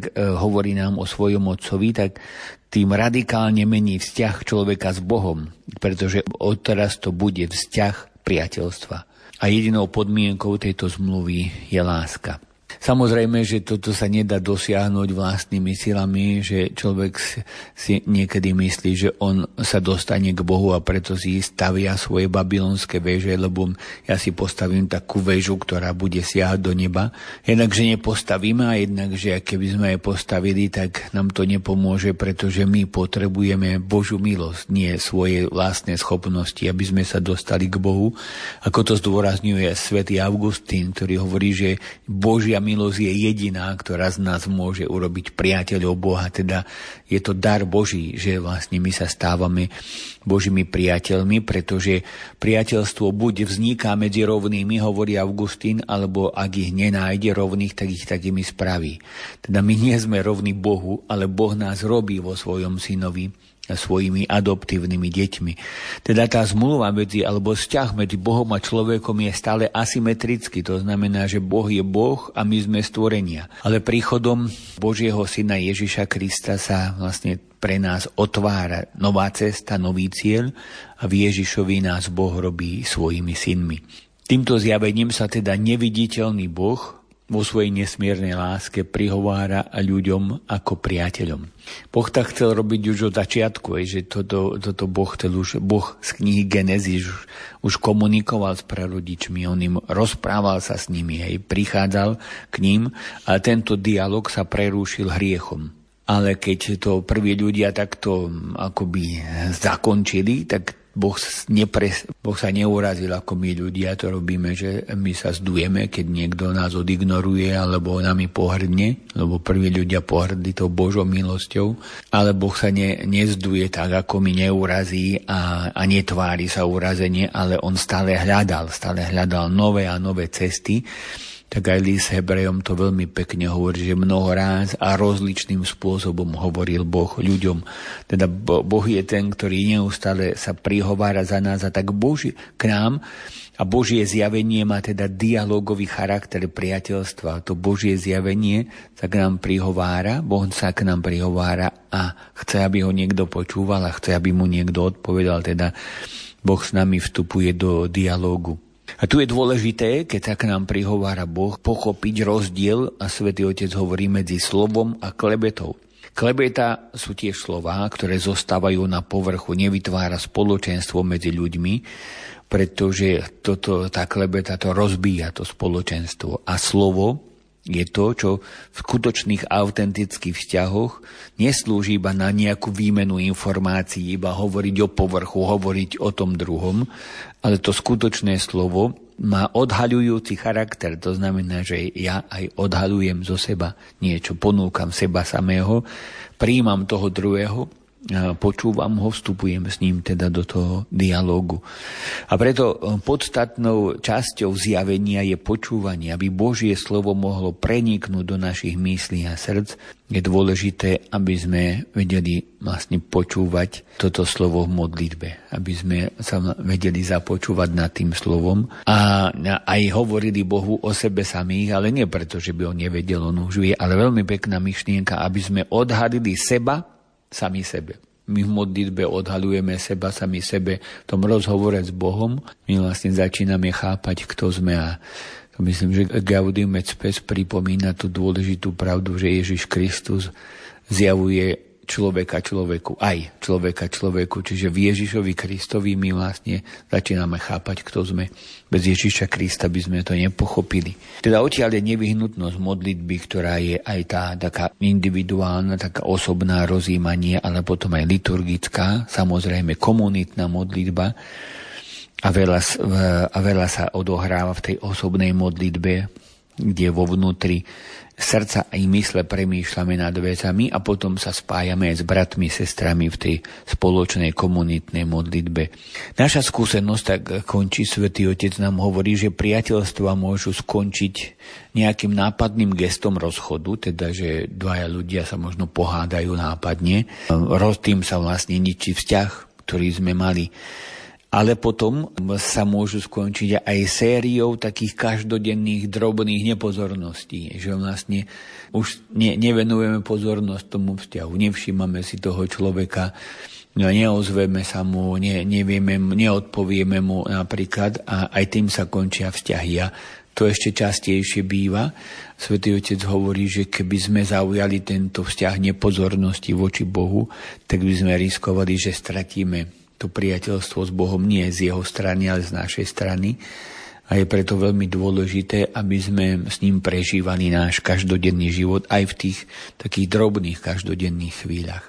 nám o svojom Otcovi, tak tým radikálne mení vzťah človeka s Bohom, pretože odteraz to bude vzťah priateľstva. A jedinou podmienkou tejto zmluvy je láska. Samozrejme, že toto sa nedá dosiahnuť vlastnými silami, že človek si niekedy myslí, že on sa dostane k Bohu a preto si stavia svoje babylonské veže, lebo ja si postavím takú väžu, ktorá bude siahať do neba. Jednakže nepostavíme, a jednakže keby sme je postavili, tak nám to nepomôže, pretože my potrebujeme Božiu milosť, nie svoje vlastné schopnosti, aby sme sa dostali k Bohu. Ako to zdôrazňuje svätý Augustín, ktorý hovorí, že Božia milosť je jediná, ktorá z nás môže urobiť priateľov Boha. Teda je to dar Boží, že vlastne my sa stávame Božími priateľmi, pretože priateľstvo buď vzniká medzi rovnými, hovorí Augustín, alebo ak ich nenájde rovných, tak ich takými spraví. Teda my nie sme rovní Bohu, ale Boh nás robí vo svojom synovi a svojimi adoptívnymi deťmi. Teda tá zmluva alebo vzťah medzi Bohom a človekom je stále asymetrický. To znamená, že Boh je Boh a my sme stvorenia. Ale príchodom Božieho syna Ježiša Krista sa vlastne pre nás otvára nová cesta, nový cieľ a v Ježišovi nás Boh robí svojimi synmi. Týmto zjavením sa teda neviditeľný Boh vo svojej nesmiernej láske prihovára ľuďom ako priateľom. Boh tak chcel robiť už od začiatku, že toto Boh chcel už, Boh z knihy Genesis už komunikoval s prarodičmi, on im rozprával sa s nimi, prichádzal k ním a tento dialog sa prerušil hriechom. Ale keď to prví ľudia takto akoby zakončili, tak Boh sa neurazil, ako my ľudia to robíme, že my sa zdujeme, keď niekto nás odignoruje alebo nami pohrdne, lebo prví ľudia pohrdli tou Božou milosťou, ale Boh sa nezduje tak, ako mi neurazí a netvári sa urazenie, ale on stále hľadal nové a nové cesty. Tak aj list Hebrejom to veľmi pekne hovorí, že mnoho ráz a rozličným spôsobom hovoril Boh ľuďom. Teda Boh je ten, ktorý neustále sa prihovára za nás a tak Boží k nám a Božie zjavenie má teda dialogový charakter priateľstva. To Božie zjavenie sa k nám prihovára, Boh sa k nám prihovára a chce, aby ho niekto počúval a chce, aby mu niekto odpovedal. Teda Boh s nami vstupuje do dialógu. A tu je dôležité, keď sa k nám prihovára Boh, pochopiť rozdiel, a Svätý Otec hovorí, medzi slovom a klebetou. Klebeta sú tiež slová, ktoré zostávajú na povrchu, nevytvára spoločenstvo medzi ľuďmi, pretože tá klebeta to rozbíja, to spoločenstvo. A slovo je to, čo v skutočných autentických vzťahoch neslúži iba na nejakú výmenu informácií, iba hovoriť o povrchu, hovoriť o tom druhom, ale to skutočné slovo má odhaľujúci charakter. To znamená, že ja aj odhaľujem zo seba niečo, ponúkam seba samého, prijímam toho druhého počúvam ho, vstupujem s ním teda do toho dialógu. A preto podstatnou časťou zjavenia je počúvanie, aby Božie slovo mohlo preniknúť do našich myslí a srdc. Je dôležité, aby sme vedeli vlastne počúvať toto slovo v modlitbe, aby sme sa vedeli započúvať nad tým slovom a aj hovorili Bohu o sebe samých, ale nie preto, že by on nevedel, on už vie, ale veľmi pekná myšlienka, aby sme odhalili seba sami sebe. My v modlitbe odhalujeme seba sami sebe. V tom rozhovore s Bohom my vlastne začíname chápať, kto sme a myslím, že Gaudium et Spes pripomína tú dôležitú pravdu, že Ježiš Kristus zjavuje človeka človeku, aj človeka človeku, čiže v Ježišovi Kristovi my vlastne začíname chápať, kto sme. Bez Ježiša Krista by sme to nepochopili. Teda odtiaľ je nevyhnutnosť modlitby, ktorá je aj tá taká individuálna, taká osobná rozjímanie, ale potom aj liturgická, samozrejme komunitná modlitba a veľa sa odohráva v tej osobnej modlitbe, kde vo vnútri srdca aj mysle premýšľame nad vecami a potom sa spájame aj s bratmi, sestrami v tej spoločnej komunitnej modlitbe. Naša skúsenosť, tak končí Svätý Otec, nám hovorí, že priateľstva môžu skončiť nejakým nápadným gestom rozchodu, teda že dvaja ľudia sa možno pohádajú nápadne. Tým sa vlastne ničí vzťah, ktorý sme mali. Ale potom sa môžu skončiť aj sériou takých každodenných drobných nepozorností, že vlastne už nevenujeme pozornosť tomu vzťahu, nevšímame si toho človeka, neozveme sa mu, neodpovieme mu napríklad a aj tým sa končia vzťahy. A to ešte častejšie býva. Svätý Otec hovorí, že keby sme zaujali tento vzťah nepozornosti voči Bohu, tak by sme riskovali, že stratíme to priateľstvo s Bohom nie z jeho strany, ale z našej strany. A je preto veľmi dôležité, aby sme s ním prežívali náš každodenný život aj v tých takých drobných každodenných chvíľach.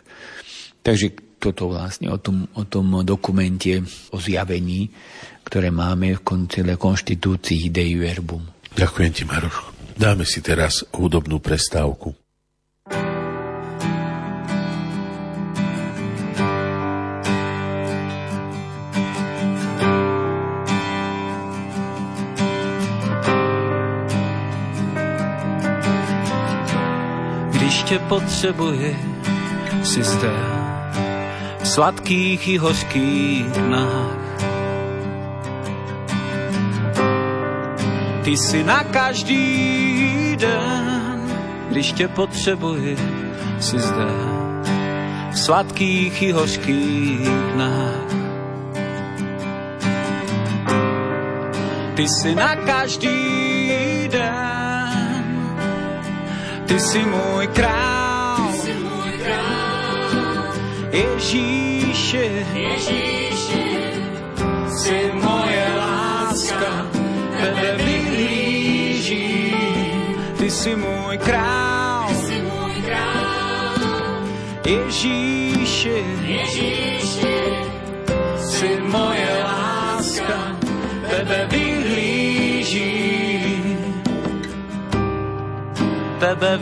Takže toto vlastne o tom dokumente o zjavení, ktoré máme v koncile Constitutii Dei Verbum. Ďakujem ti, Maroš. Dáme si teraz hudobnú prestávku. Když tě potřebuje, si zde v sladkých i hořkých dnách. Ty si na každý den, když tě potřebuje, si zde v sladkých i hořkých dnách. Ty si na každý den, ty si můj král, Ježíši, jsi moje láska, tebe vyhlížím. Ty si můj král, Ježíši, jsi moje láska, tebe vyhlížím. Tebe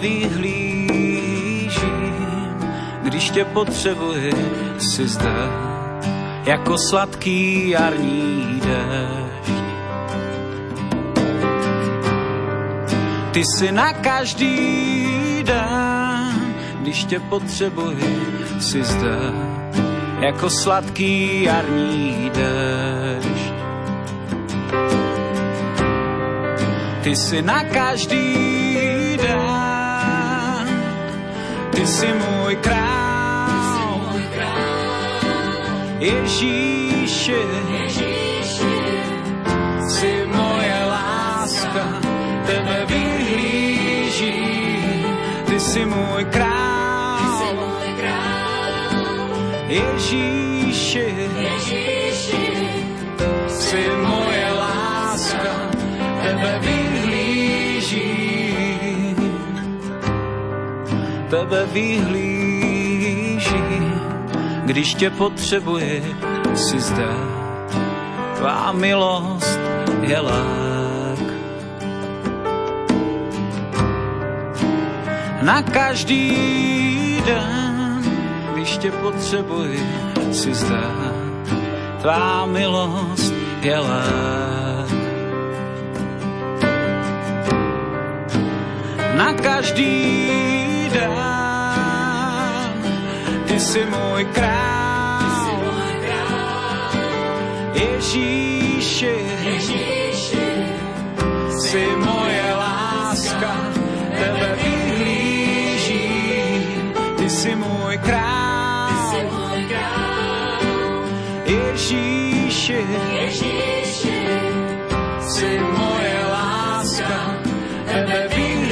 vyhlížím, když tě potřebuji, si zde jako sladký jarní déšť. Ty si na každý den, když tě potřebuji, si zde jako sladký jarní déšť. Ty si na každý den, ty si můj král, Ježíši, jsi moje láska, tebe vyhlížím. Ty si můj král, Ježíši, jsi moje láska, tebe vyhlížím. Tebe vyhlížím, když tě potřebuje, si zde. Tvá milost je lák. Na každý den, když tě potřebuji, si zdát. Tvá milost je lék. Na každý den ty jsi můj král. Ježíši, jsi moje láska, tebe vyhlížím. Ty jsi můj král. Ježíši, jsi moje láska, tebe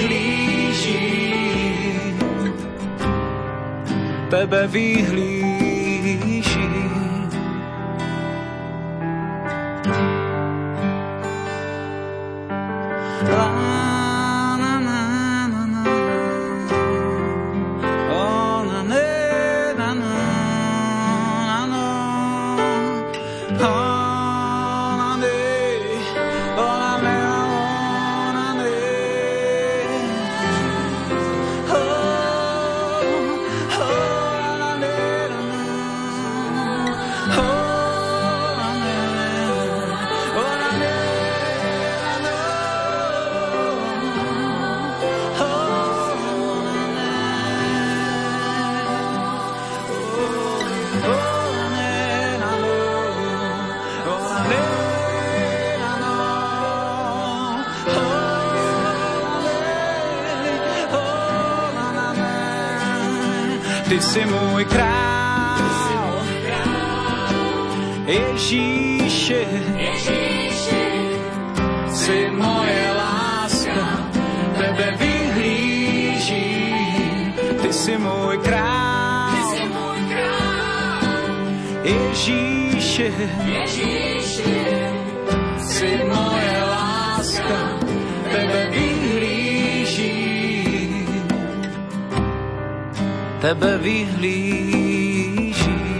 vyhlížím. Tebe vyhlížím. Ty jsi můj král, Ježíši, jsi moje láska, tebe vyhlížím. Ty jsi můj král, Ježíši, jsi moje láska, tebe vyhlížím. Tebe vyhlížím.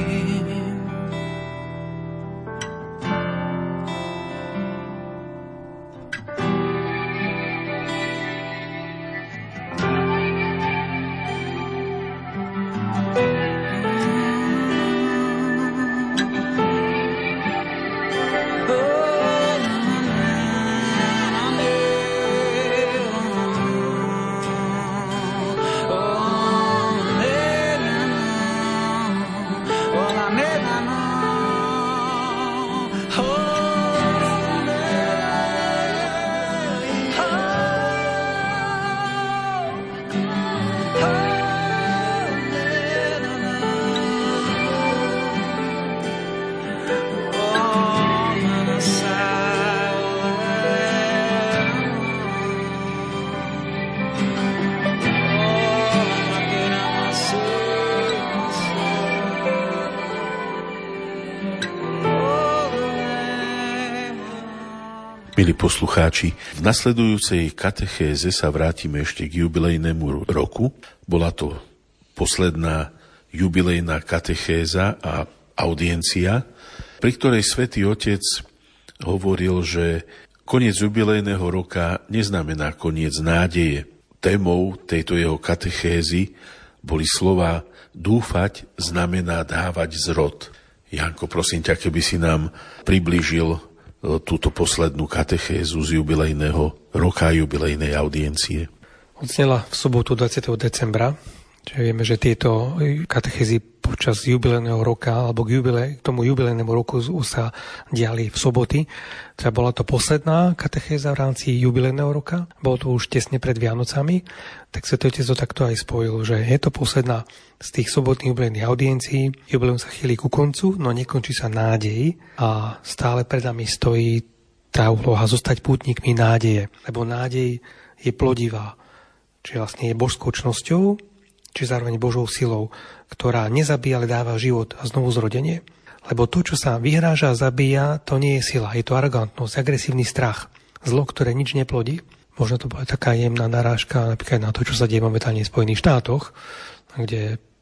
Milí poslucháči, v nasledujúcej katechéze sa vrátime ešte k jubilejnému roku. Bola to posledná jubilejná katechéza a audiencia, pri ktorej Svätý Otec hovoril, že koniec jubilejného roka neznamená koniec nádeje. Témou tejto jeho katechézy boli slova dúfať znamená dávať zrod. Janko, prosím ťa, keby si nám priblížil túto poslednú katechézu z jubilejného roka, jubilejnej audiencie. Odznela v sobotu 20. decembra, čiže vieme, že tieto katechézy počas jubilejného roka alebo k tomu jubilejnému roku sa diali v soboty. Teda bola to posledná katechéza v rámci jubilejného roka, bolo to už tesne pred Vianocami, tak Svätý Otec to takto aj spojil, že je to posledná z tých sobotných jubilejných audiencií. Jubileum sa chýli ku koncu, no nekončí sa nádej a stále pred nami stojí tá úloha zostať pútnikmi nádeje, lebo nádej je plodivá, čiže vlastne je božskou čnosťou, či zároveň Božou silou, ktorá nezabíja, ale dáva život a znovu zrodenie. Lebo to, čo sa vyhráža a zabíja, to nie je sila, je to arogantnosť, agresívny strach, zlo, ktoré nič neplodí. Možno to bola taká jemná narážka napríklad na to, čo sa deje momentálne v Spojených štátoch, kde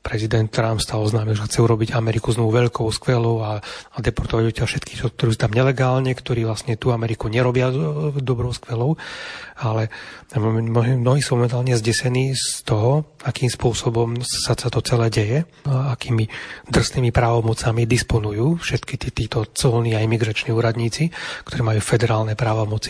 prezident Trump stále oznámil, že chce urobiť Ameriku znovu veľkou, skvelou a deportovať odtiaľ všetkých, ktorí sú tam nelegálne, ktorí vlastne tú Ameriku nerobia dobrou, skvelou, ale mnohí sú momentálne zdesení z toho, akým spôsobom sa to celé deje, akými drsnými právomocami disponujú všetky títo colní a imigrační úradníci, ktorí majú federálne právomoci.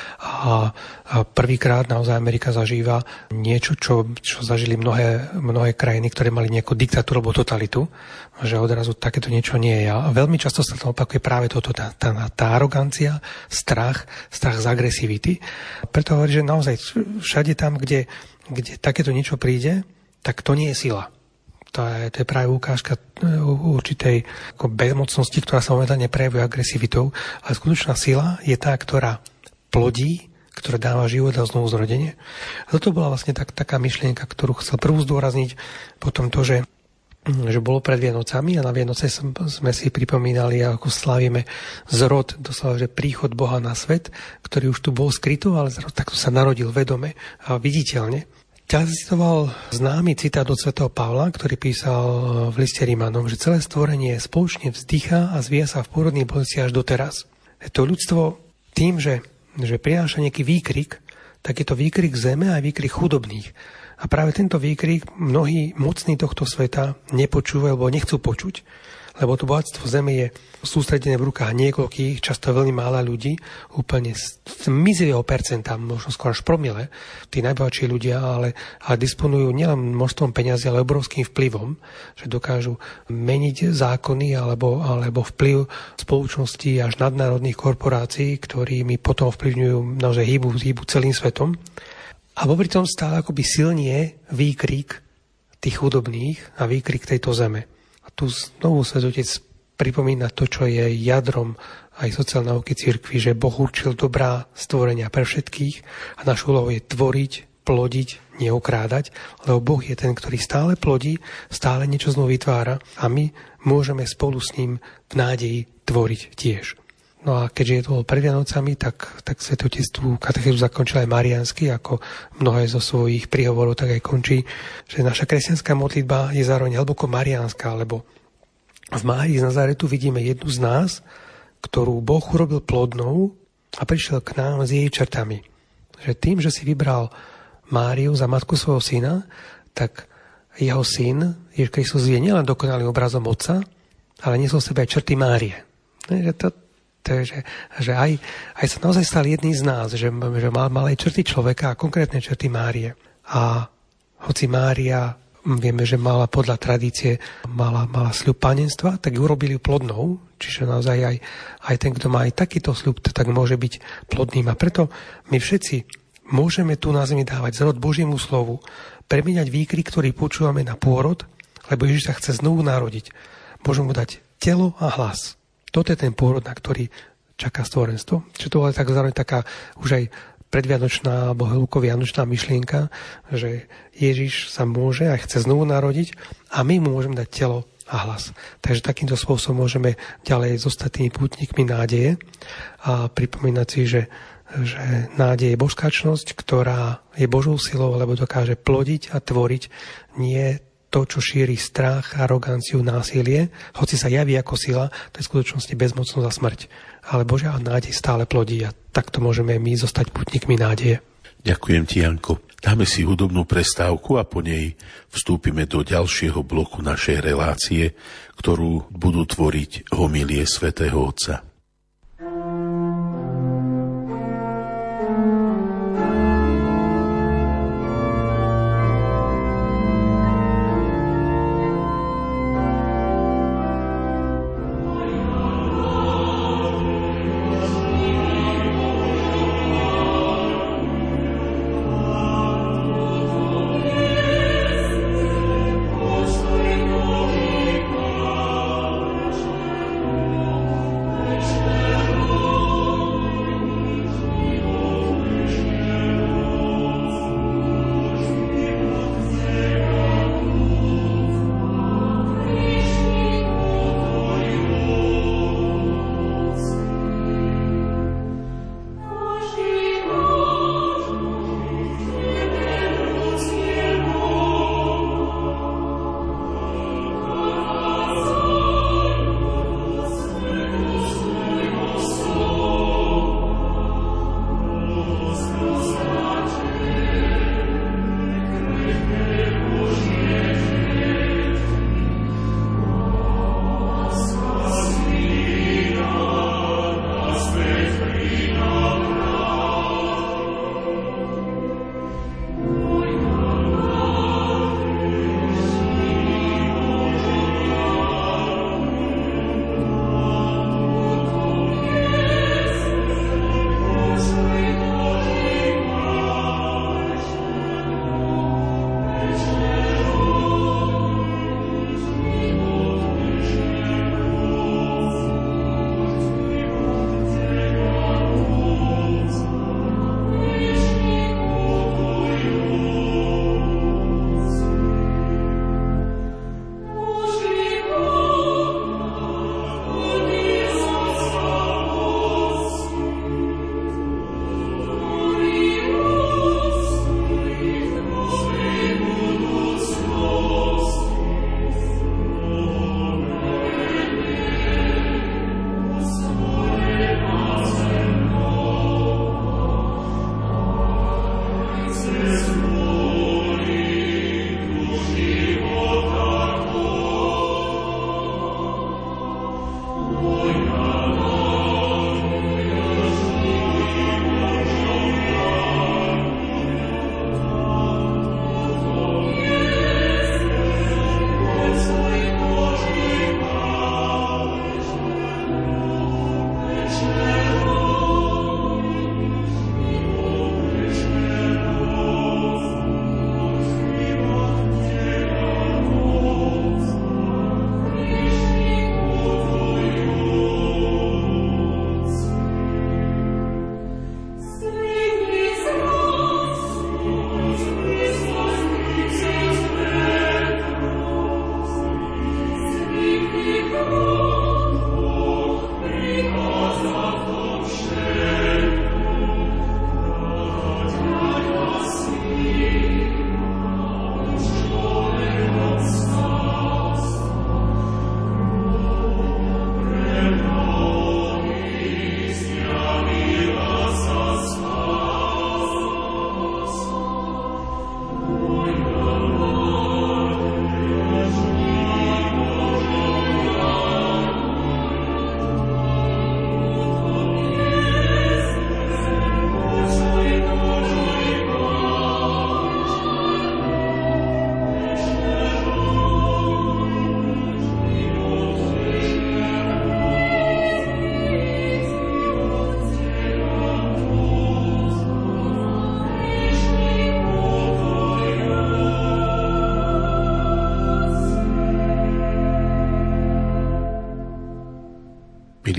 A prvýkrát naozaj Amerika zažíva niečo, čo zažili mnohé krajiny, ktoré mali nejakú diktatúru alebo totalitu, že odrazu takéto niečo nie je. A veľmi často sa to opakuje práve toto, tá arogancia, strach z agresivity. Preto hovorí, že naozaj všade tam, kde takéto niečo príde, tak to nie je sila. To je práve ukážka určitej bezmocnosti, ktorá sa momentálne prejavuje agresivitou, ale skutočná sila je tá, ktorá plodí, ktoré dáva život a znovu zrodenie. A toto bola vlastne taká myšlienka, ktorú chcel prvú zdôrazniť potom to, že bolo pred Vianocami a na Vianoce sme si pripomínali, ako slávime zrod, doslova, že príchod Boha na svet, ktorý už tu bol skrytý, ale takto sa narodil vedome a viditeľne. Citoval známy citát od svätého Pavla, ktorý písal v liste Rímanom, že celé stvorenie spoločne vzdychá a zvíja sa v pôrodných bolestiach až doteraz. To ľudstvo tým, že prináša nejaký výkrik, tak je to výkrik zeme a výkrik chudobných. A práve tento výkrik mnohí mocní tohto sveta nepočúvajú, alebo nechcú počuť, lebo to bohatstvo zeme je sústredené v rukách niekoľkých, často veľmi mála ľudí, úplne mizivého percenta, možno skôr až promile, tí najbohatší ľudia, ale disponujú nielen množstvom peňazí, ale obrovským vplyvom, že dokážu meniť zákony alebo vplyv spoločnosti až nadnárodných korporácií, ktorými potom vplyvňujú, naozaj hýbu celým svetom. A popri tom stále akoby silnie výkrik tých chudobných a výkrik tejto zeme. A tu znovu Svätý Otec pripomína to, čo je jadrom aj sociálnej nauky cirkvi, že Boh určil dobrá stvorenia pre všetkých a našou úlohou je tvoriť, plodiť, neokrádať, lebo Boh je ten, ktorý stále plodí, stále niečo znovu vytvára a my môžeme spolu s ním v nádeji tvoriť tiež. No a keďže je to pred Vianocami, tak Svätý Otec tú katechézu zakončil aj mariánsky, ako mnohé zo svojich príhovorov tak aj končí, že naša kresťanská modlitba je zároveň hlboko mariánska, lebo v Márii z Nazaretu vidíme jednu z nás, ktorú Boh urobil plodnou a prišiel k nám s jej črtami. Že tým, že si vybral Máriu za matku svojho syna, tak jeho syn, Ježiš Kristus, je nielen dokonalým obrazom Otca, ale niesol v sebe aj črty Márie. Že aj sa naozaj stal jedným z nás, že mal aj črty človeka a konkrétne črty Márie. A hoci Mária, vieme, že mala podľa tradície, mala sľub panenstva, tak ju urobili plodnou, čiže naozaj aj ten, kto má aj takýto sľub, tak môže byť plodným. A preto my všetci môžeme tu na zemi dávať zrod Božiemu slovu, premieňať výkrik, ktorý počúvame na pôrod, lebo Ježiš sa chce znovu narodiť. Môžeme mu dať telo a hlas. Toto je ten pôrod, na ktorý čaká stvorenstvo. Čiže to je tak zároveň taká už aj predvianočná alebo hlúko-vianočná myšlienka, že Ježiš sa môže a chce znovu narodiť a my mu môžeme dať telo a hlas. Takže takýmto spôsobom môžeme ďalej zostať tými pútnikmi nádeje a pripomínať si, že nádej je božskáčnosť, ktorá je Božou silou, lebo dokáže plodiť a tvoriť, nie to, čo šíri strach, aroganciu, násilie, hoci sa javí ako sila, to je v skutočnosti bezmocnosť a smrť. Ale Božia nádej stále plodí a takto môžeme my zostať putníkmi nádeje. Ďakujem ti, Janko. Dáme si hudobnú prestávku a po nej vstúpime do ďalšieho bloku našej relácie, ktorú budú tvoriť homilie svätého Otca.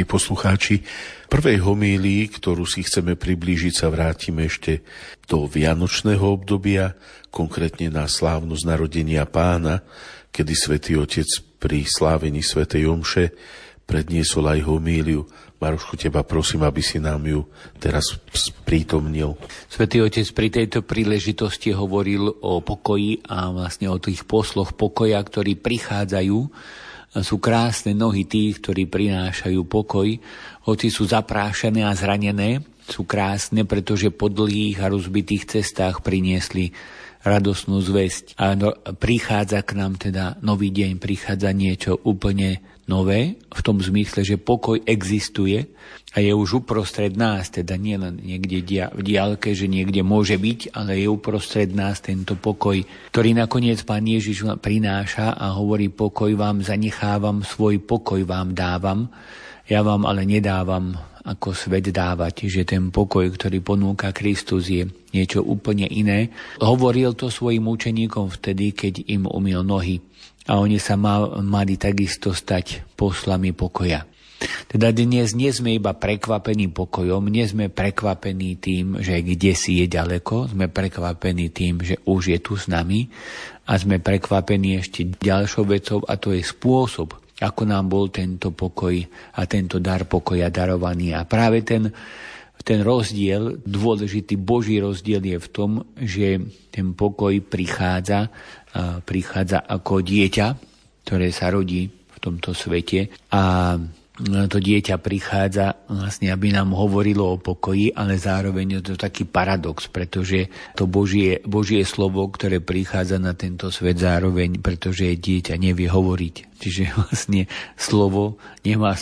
milí poslucháči, v prvej homílii, ktorú si chceme priblížiť, sa vrátime ešte do vianočného obdobia, konkrétne na slávnosť narodenia Pána, kedy Svätý Otec pri slávení svätej omše predniesol aj homíliu. Marošku, teba prosím, aby si nám ju teraz sprítomnil. Svätý Otec pri tejto príležitosti hovoril o pokoji a vlastne o tých posloch pokoja, ktorí prichádzajú. Sú krásne nohy tých, ktorí prinášajú pokoj, hoci sú zaprášené a zranené. Sú krásne, pretože po dlhých a rozbitých cestách priniesli radosnú zvesť. A prichádza k nám teda nový deň, prichádza niečo úplne nové, v tom zmysle, že pokoj existuje a je už uprostred nás, teda nie len niekde v diaľke, že niekde môže byť, ale je uprostred nás tento pokoj, ktorý nakoniec Pán Ježiš prináša a hovorí: pokoj vám zanechávam, svoj pokoj vám dávam, ja vám ale nedávam ako svet dávať, že ten pokoj, ktorý ponúka Kristus, je niečo úplne iné. Hovoril to svojim učeníkom vtedy, keď im umyl nohy. A oni sa mali takisto stať poslami pokoja. Teda dnes nie sme iba prekvapení pokojom, nie sme prekvapení tým, že kde si je ďaleko, sme prekvapení tým, že už je tu s nami a sme prekvapení ešte ďalšou vecou, a to je spôsob, ako nám bol tento pokoj a tento dar pokoja darovaný. A práve ten rozdiel, dôležitý Boží rozdiel je v tom, že ten pokoj prichádza ako dieťa, ktoré sa rodí v tomto svete, a to dieťa prichádza vlastne, aby nám hovorilo o pokoji, ale zároveň je to taký paradox, pretože to Božie slovo, ktoré prichádza na tento svet zároveň, pretože dieťa nevie hovoriť. Čiže vlastne slovo nemá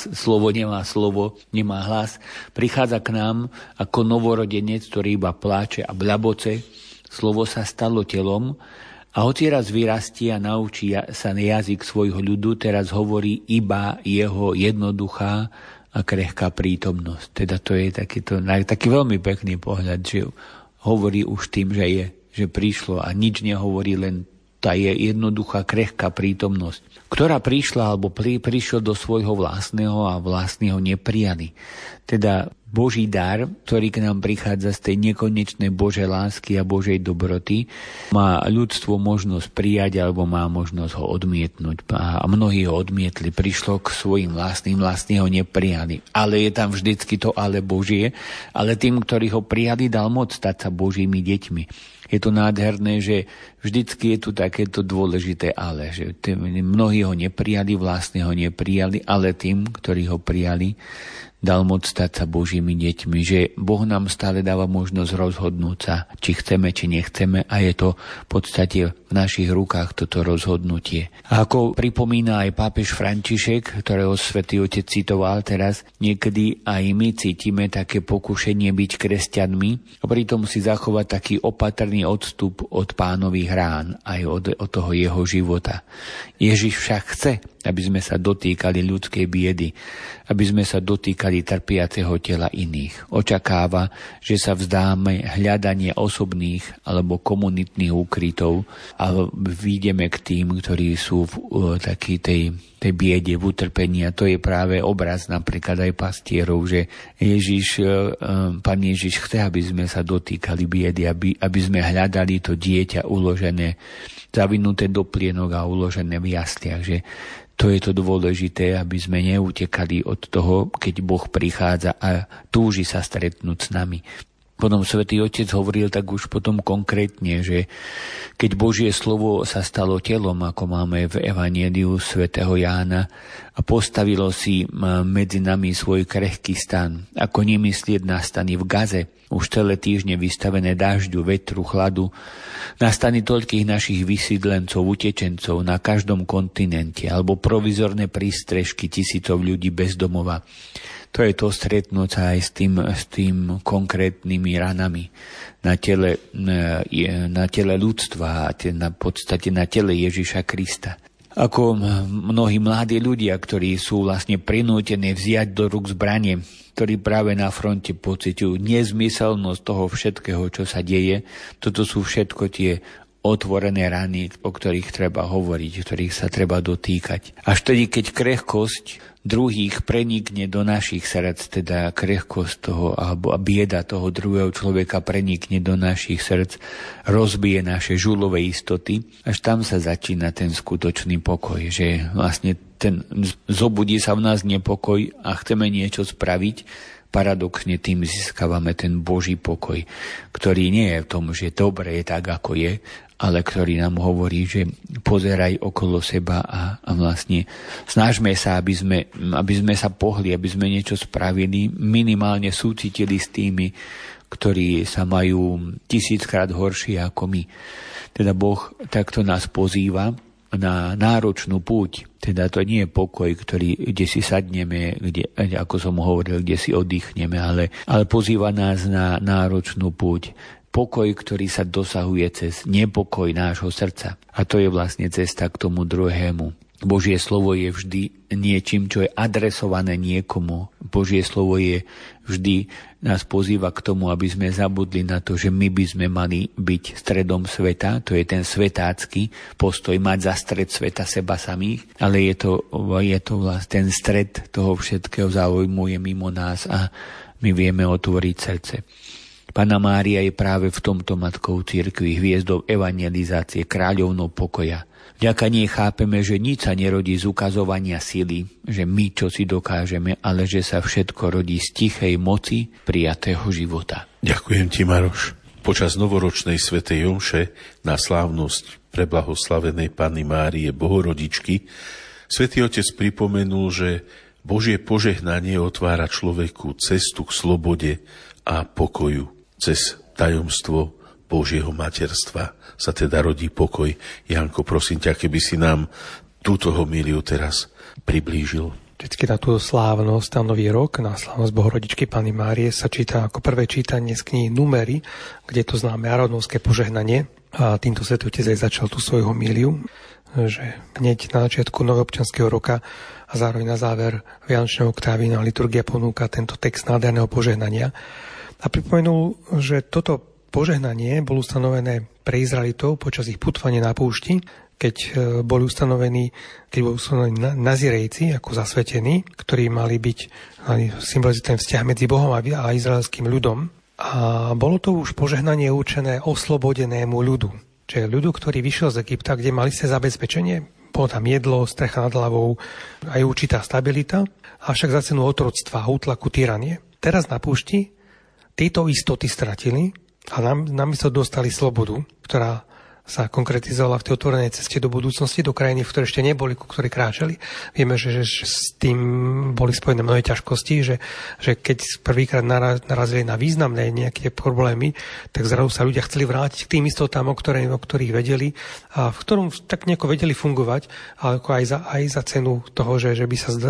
hlas. Prichádza k nám ako novorodenec, ktorý iba pláče a blaboce. Slovo sa stalo telom. A hoci raz vyrastie a naučí sa jazyk svojho ľudu, teraz hovorí iba jeho jednoduchá a krehká prítomnosť. Teda to je taký veľmi pekný pohľad, že hovorí už tým, že prišlo a nič nehovorí, len tá je jednoduchá krehká prítomnosť, ktorá prišla alebo prišiel do svojho vlastného a vlastného neprijali. Teda Boží dar, ktorý k nám prichádza z tej nekonečnej Božej lásky a Božej dobroty, má ľudstvo možnosť prijať alebo má možnosť ho odmietnúť. A mnohí ho odmietli, prišlo k svojim vlastní ho neprijali. Ale je tam vždycky to ale Božie, ale tým, ktorí ho prijali, dal moc stať sa Božími deťmi. Je to nádherné, že vždycky je tu takéto dôležité ale, že mnohí ho neprijali, vlastne ho neprijali, ale tým, ktorí ho prijali, dal moc stať sa Božími deťmi, že Boh nám stále dáva možnosť rozhodnúť sa, či chceme, či nechceme, a je to v podstate v našich rukách toto rozhodnutie. A ako pripomína aj pápež František, ktorého Svätý Otec citoval teraz, niekedy aj my cítime také pokušenie byť kresťanmi a pritom si zachovať taký opatrný odstup od Pánových rán, aj od toho jeho života. Ježiš však chce, aby sme sa dotýkali ľudskej biedy, aby sme sa dotýkali trpiaceho tela iných. Očakáva, že sa vzdáme hľadania osobných alebo komunitných úkrytov a výjdeme k tým, ktorí sú v takej tej biede, v utrpení. A to je práve obraz napríklad aj pastierov, že Pán Ježiš chce, aby sme sa dotýkali biedy, aby sme hľadali to dieťa uložené, zavinuté do plienok a uložené v jasliach, že to je to dôležité, aby sme neutekali od toho, keď Boh prichádza a túži sa stretnúť s nami. Potom Svätý Otec hovoril tak už potom konkrétne, že keď Božie slovo sa stalo telom, ako máme v Evanjeliu svätého Jána, a postavilo si medzi nami svoj krehký stan, ako nemyslieť na stany v Gaze, už celé týždne vystavené dažďu, vetru, chladu, na stany toľkých našich vysídlencov, utečencov na každom kontinente, alebo provizorné prístrežky tisícov ľudí bez domova. To je to stretnúť sa aj s tým konkrétnymi ranami na tele ľudstva a v podstate na tele Ježiša Krista. Ako mnohí mladí ľudia, ktorí sú vlastne prinútení vziať do rúk zbranie, ktorí práve na fronte pociťujú nezmyselnosť toho všetkého, čo sa deje. Toto sú všetko tie otvorené rany, o ktorých treba hovoriť, ktorých sa treba dotýkať. Až tedy, keď krehkosť druhých prenikne do našich srdc, teda krehkosť toho alebo bieda toho druhého človeka prenikne do našich srdc, rozbije naše žulové istoty, až tam sa začína ten skutočný pokoj, že vlastne zobudí sa v nás nepokoj a chceme niečo spraviť, paradoxne tým získavame ten Boží pokoj, ktorý nie je v tom, že dobre je tak, ako je, ale ktorý nám hovorí, že pozeraj okolo seba a vlastne snažme sa, aby sme sa pohli, aby sme niečo spravili, minimálne súcitili s tými, ktorí sa majú 1000-krát horšie ako my. Teda Boh takto nás pozýva na náročnú púť. Teda to nie je pokoj, kde si sadneme, kde, ako som hovoril, kde si oddychneme, ale pozýva nás na náročnú púť. Pokoj, ktorý sa dosahuje cez nepokoj nášho srdca. A to je vlastne cesta k tomu druhému. Božie slovo je vždy niečím, čo je adresované niekomu. Božie slovo je vždy nás pozýva k tomu, aby sme zabudli na to, že my by sme mali byť stredom sveta. To je ten svetácky postoj, mať za stred sveta seba samých. Ale je to vlastne ten stred toho všetkého záujmu je mimo nás a my vieme otvoriť srdce. Panna Mária je práve v tomto matkou cirkvi, hviezdou evangelizácie, kráľovnou pokoja. Vďaka nej chápeme, že nič sa nerodí z ukazovania sily, že my čo si dokážeme, ale že sa všetko rodí z tichej moci prijatého života. Ďakujem ti, Maroš. Počas novoročnej svätej omše na slávnosť preblahoslavenej Panny Márie Bohorodičky Svätý Otec pripomenul, že Božie požehnanie otvára človeku cestu k slobode a pokoju. Cez tajomstvo Božieho materstva sa teda rodí pokoj. Janko, prosím ťa, keby si nám túto homíliu teraz priblížil. Vždycky na tú slávnosť, na Nový rok, na slávnosť Bohorodičky Panny Márie sa číta ako prvé čítanie z knihy Númery, kde to známe arónovské požehnanie. A týmto Svätý Otec aj začal tú svoju homíliu, že hneď na začiatku novoobčianskeho roka a zároveň na záver vianočnej oktávy na liturgia ponúka tento text nádherného požehnania. A pripomenul, že toto požehnanie bolo ustanovené pre Izraelitov počas ich putovania na púšti, keď boli ustanovení nazirejci ako zasvetení, ktorí mali byť symbolizovať ten vzťah medzi Bohom a izraelským ľudom. A bolo to už požehnanie určené oslobodenému ľudu, čiže ľudu, ktorý vyšiel z Egypta, kde mali ste zabezpečenie. Bolo tam jedlo, strecha nad hlavou, aj určitá stabilita, avšak za cenu otroctva, útlaku, tyranie. Teraz na púšti tieto istoty stratili a namiesto dostali slobodu, ktorá sa konkretizovala v tej otvorenej ceste do budúcnosti, do krajiny, v ktorej ešte neboli, ku ktorej kráčali. Vieme, že s tým boli spojené mnohé ťažkosti, že keď prvýkrát narazili na významné nejaké problémy, tak zrazu sa ľudia chceli vrátiť k tým istotám, o ktorých vedeli a v ktorom tak nejako vedeli fungovať, ale ako aj za cenu toho, že by sa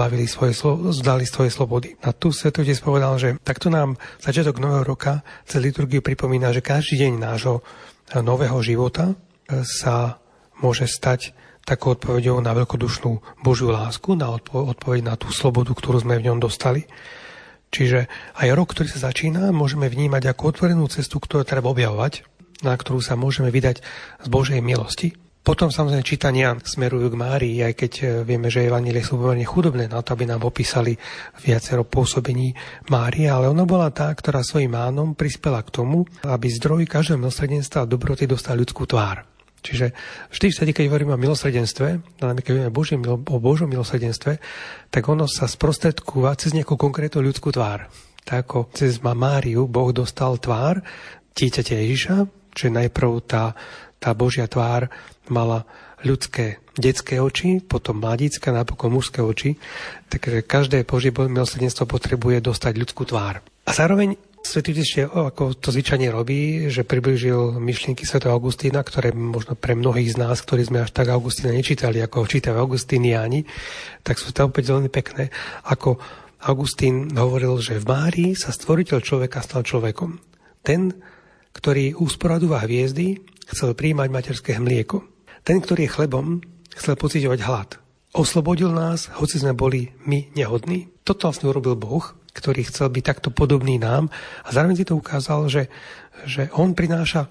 vzdali svojej slobody. A tu Svätý Otec povedal, že takto nám začiatok nového roka cez liturgiu pripomína, že každý deň nášho nového života sa môže stať takou odpoveďou na veľkodušnú Božiu lásku, na odpoveď na tú slobodu, ktorú sme v ňom dostali. Čiže aj rok, ktorý sa začína, môžeme vnímať ako otvorenú cestu, ktorú treba objavovať, na ktorú sa môžeme vydať z Božej milosti. Potom samozrejme čítania smerujú k Márii, aj keď vieme, že evanjelie sú pomerne chudobné na to, aby nám opísali viacero pôsobení Márie, ale ona bola tá, ktorá svojím ánom prispela k tomu, aby zdroj každého milosrdenstva a dobroty dostal ľudskú tvár. Čiže vždy, keď hovoríme o milosrdenstve, keď hovoríme o Božom milosrdenstve, tak ono sa sprostredkúva cez nejakú konkrétnu ľudskú tvár. Tak ako cez Máriu Boh dostal tvár dieťaťa Ježiša, čiže najprv tá Božia tvár mala ľudské, detské oči, potom mladícke a napokon mužské oči. Takže každé Božie milosrdenstvo potrebuje dostať ľudskú tvár. A zároveň Svätý Otec, ako to zvyčajne robí, že priblížil myšlienky svätého Augustína, ktoré možno pre mnohých z nás, ktorí sme až tak Augustína nečítali, ako čítajú Augustíniáni, tak sú to opäť veľmi pekné. Ako Augustín hovoril, že v Márii sa stvoriteľ človeka stal človekom. Ten, ktorý usporadúva hviezdy, chcel prijímať materské mlieko. Ten, ktorý je chlebom, chcel pociťovať hlad. Oslobodil nás, hoci sme boli my nehodní. Toto vlastne urobil Boh, ktorý chcel byť takto podobný nám a zároveň si to ukázal, že on prináša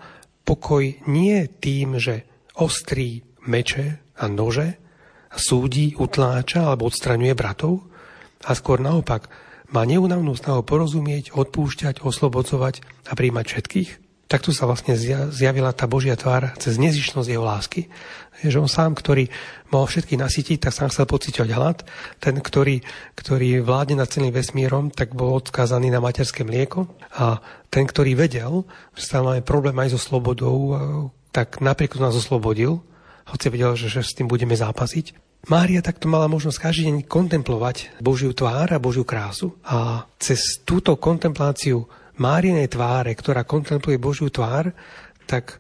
pokoj nie tým, že ostrí meče a nože a súdi, utláča alebo odstraňuje bratov, a skôr naopak má neúnavnú snahu porozumieť, odpúšťať, oslobodzovať a príjmať všetkých. Takto sa vlastne zjavila tá Božia tvár cez nezištnosť jeho lásky. Že on sám, ktorý mohol všetky nasytiť, tak sám chcel pociťovať hlad. Ten, ktorý vládne nad celým vesmírom, tak bol odkázaný na materské mlieko. A ten, ktorý vedel, že stále máme problém aj so slobodou, tak napriek tomu nás oslobodil, hoci vedel, že s tým budeme zápasiť. Mária takto mala možnosť každý deň kontemplovať Božiu tvár a Božiu krásu. A cez túto kontempláciu Márinej tváre, ktorá kontempluje Božiu tvár, tak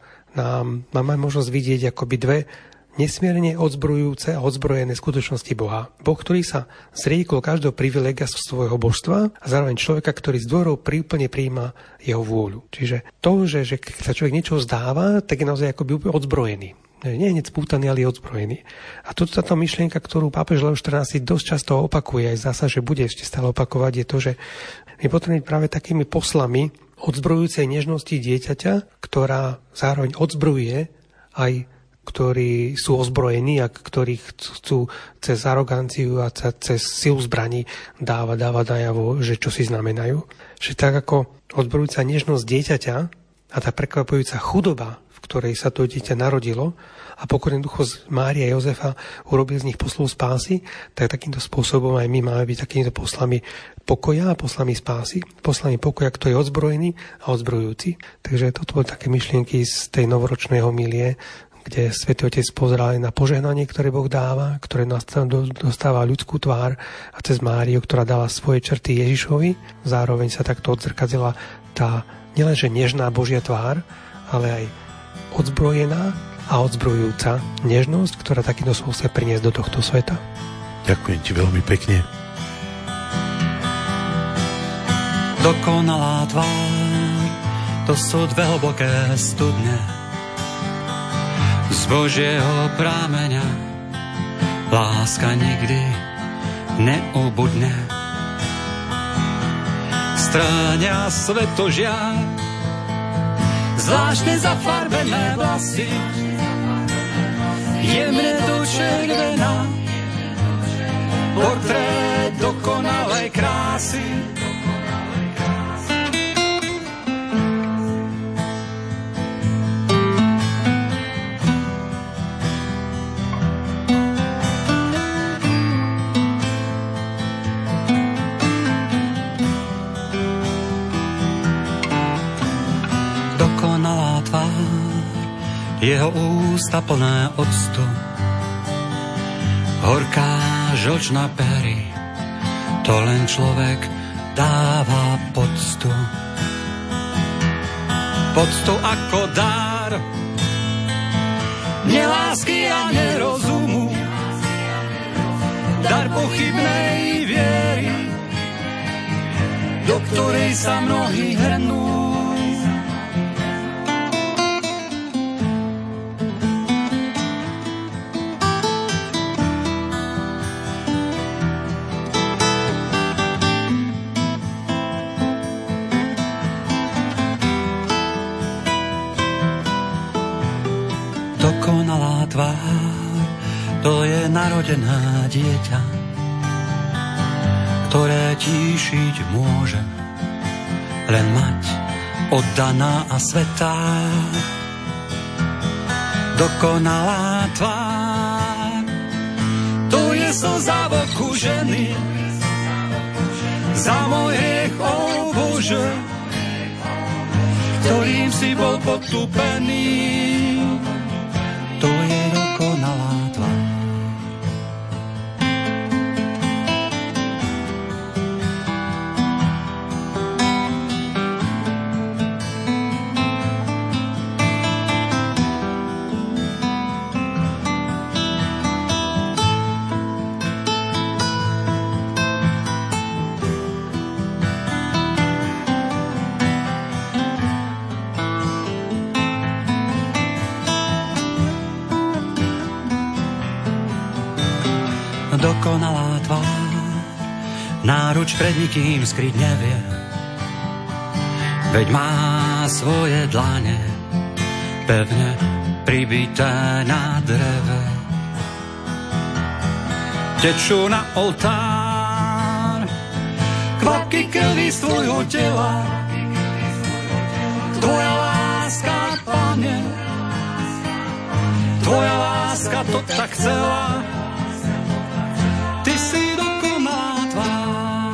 máme možnosť vidieť akoby dve nesmierne odzbrojujúce a odzbrojené skutočnosti Boha. Boh, ktorý sa zriekol každého privilégia svojho božstva a zároveň človeka, ktorý s dôverou úplne prijíma jeho vôľu. Čiže to, že keď sa človek niečo vzdáva, tak je naozaj akoby úplne odzbrojený. Nie je hneď spútaný, ale je odzbrojený. A toto táto myšlienka, ktorú pápež Leo XIV dosť často opakuje, aj zdá sa, že bude ešte stále opakovať, je to, že my potrebujeme práve takými poslami odzbrojujúcej nežnosti dieťaťa, ktorá zároveň odzbrojuje aj ktorí sú ozbrojení a ktorí chcú cez aroganciu a cez silu zbraní dávať najavo, že čo si znamenajú. Že tak ako odzbrojujúca nežnosť dieťaťa a tá prekvapujúca chudoba, v ktorej sa to dieťa narodilo, a pokorný duch z Mária a Jozefa urobil z nich poslov spásy, tak takýmto spôsobom aj my máme byť takýmito poslami pokoja a poslami spásy, poslami pokoja, ktorý je odzbrojený a odzbrojujúci. Takže toto boli také myšlienky z tej novoročnej homilie, kde Svätý Otec pozeral na požehnanie, ktoré Boh dáva, ktoré dostáva ľudskú tvár, a cez Máriu, ktorá dala svoje črty Ježišovi. Zároveň sa takto odzrkadila tá nielenže nežná Božia tvár, ale aj odzbrojená a odzbrojujúca nežnosť, ktorá takýto spôsob chce priniesť do tohto sveta. Ďakujem ti veľmi pekne. Dokonalá tvár, to sú dve hlboké studne z Božieho prámeňa. Láska nikdy neubudne. Stráňa svetožiar, zvláštne zafarbené vlasy, jemne dočervená, portrét dokonalej krásy. Dokonalá tvár, jeho ústa plné octu, horká žlč na pery, to len človek dáva poctu. Poctu ako dar, nelásky a nerozumu, dar pochybnej viery, do ktorej sa mnohí hrnú. Dokonalá tvár, to je narodené dieťa, ktoré tíšiť môže len mať oddaná a svätá. Dokonalá tvár, to je slza v oku ženy, za môj hriech, ó Bože, ktorým si bol potúpený. To je dokonalá tvár. Dokonalá tvár, náruč pred nikým skryť nevie, veď má svoje dlane pevne pribité na dreve. Tečú na oltár kvapky krvi z tvojho tela. Tvoja láska, Pane, tvoja láska to tak chcela. Ty si dokonalá tvár.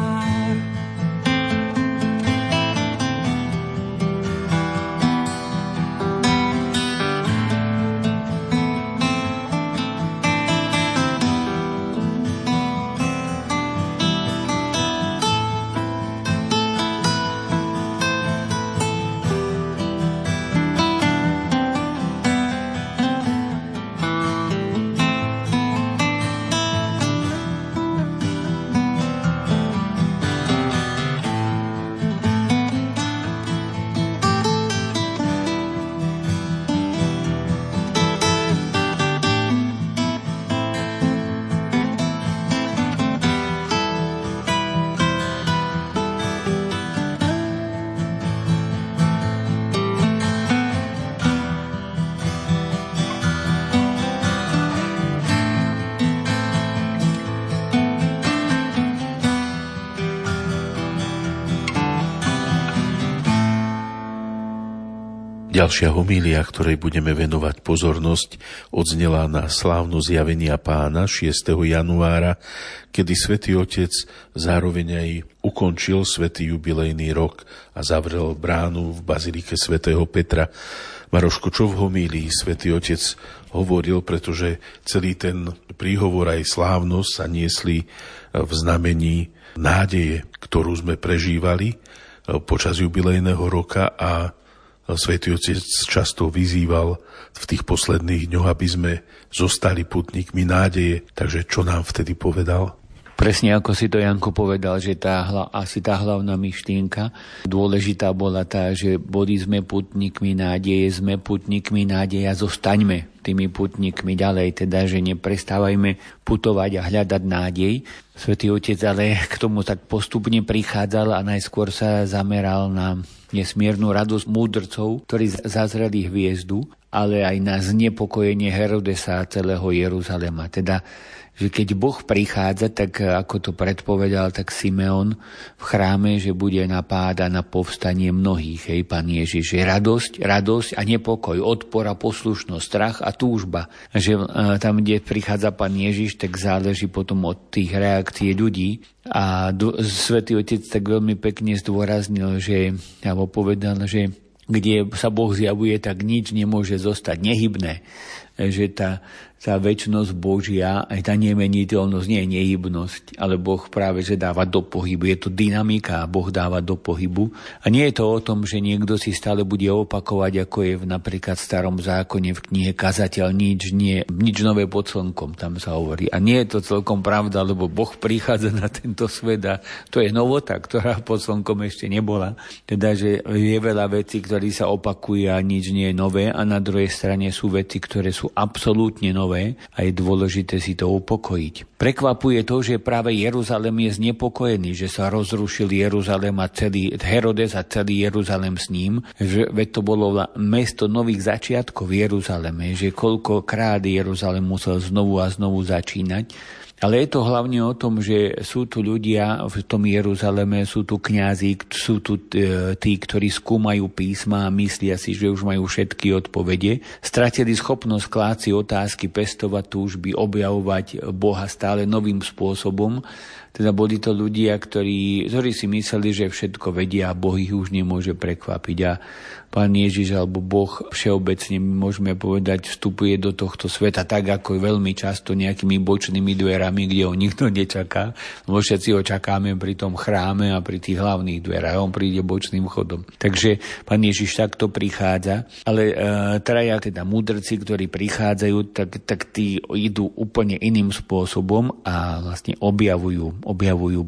Ďalšia homília, ktorej budeme venovať pozornosť, odznela na slávnu zjavenia Pána 6. januára, kedy Svätý Otec zároveň aj ukončil svätý jubilejný rok a zavrel bránu v bazilike svätého Petra. Maroško, čo v homílii Svätý Otec hovoril, pretože celý ten príhovor aj slávnosť sa niesli v znamení nádeje, ktorú sme prežívali počas jubilejného roka, a Svätý Otec často vyzýval v tých posledných dňoch, aby sme zostali putníkmi nádeje. Takže čo nám vtedy povedal? Presne ako si to, Janko, povedal, že asi tá hlavná myšlienka dôležitá bola tá, že boli sme putníkmi nádeje, sme putníkmi nádeje a zostaňme tými putníkmi ďalej, teda, že neprestávajme putovať a hľadať nádej. Svätý Otec ale k tomu tak postupne prichádzal a najskôr sa zameral na nesmiernu radosť múdrcov, ktorí zazreli hviezdu, ale aj na znepokojenie Herodesa a celého Jeruzalema. Teda, že keď Boh prichádza, tak ako to predpovedal tak Simeon v chráme, že bude napáda na povstanie mnohých, Pán Ježiš. Je radosť a nepokoj, odpor a poslušnosť, strach a túžba. Že tam, kde prichádza Pán Ježiš, tak záleží potom od tých reakcií ľudí. A Svätý Otec tak veľmi pekne zdôraznil, alebo povedal, že kde sa Boh zjavuje, tak nič nemôže zostať nehybné. Že tá večnosť Božia, aj tá nemeniteľnosť nie je nehybnosť, ale Boh práve že dáva do pohybu. Je to dynamika, Boh dáva do pohybu. A nie je to o tom, že niekto si stále bude opakovať, ako je napríklad v Starom zákone v knihe Kazateľ, nič nové pod slnkom, tam sa hovorí. A nie je to celkom pravda, lebo Boh prichádza na tento svet a to je novota, ktorá pod slnkom ešte nebola. Teda, že je veľa vecí, ktoré sa opakujú a nič nie je nové, a na druhej strane sú veci, ktoré sú absolútne nové a je dôležité si to upokojiť. Prekvapuje to, že práve Jeruzalém je znepokojený, že sa rozrušil Jeruzalém a celý Herodes a celý Jeruzalém s ním, že veď to bolo mesto nových začiatkov v Jeruzaleme, že koľkokrát Jeruzalém musel znovu a znovu začínať. Ale je to hlavne o tom, že sú tu ľudia v tom Jeruzaleme, sú tu kňazi, sú tu tí, ktorí skúmajú písma a myslia si, že už majú všetky odpovede. Stratili schopnosť klásť si otázky, pestovať túžby, objavovať Boha stále novým spôsobom. Teda boli to ľudia, ktorí si mysleli, že všetko vedia a Boh ich už nemôže prekvapiť. A Pán Ježiš alebo Boh všeobecne, môžeme povedať, vstupuje do tohto sveta tak, ako veľmi často nejakými bočnými dverami, kde ho nikto nečaká. Lebo všetci ho čakáme pri tom chráme a pri tých hlavných dverách. On príde bočným chodom. Takže Pán Ježiš takto prichádza. Ale traja teda múdrci, ktorí prichádzajú, tak tí idú úplne iným spôsobom a vlastne objavujú Boha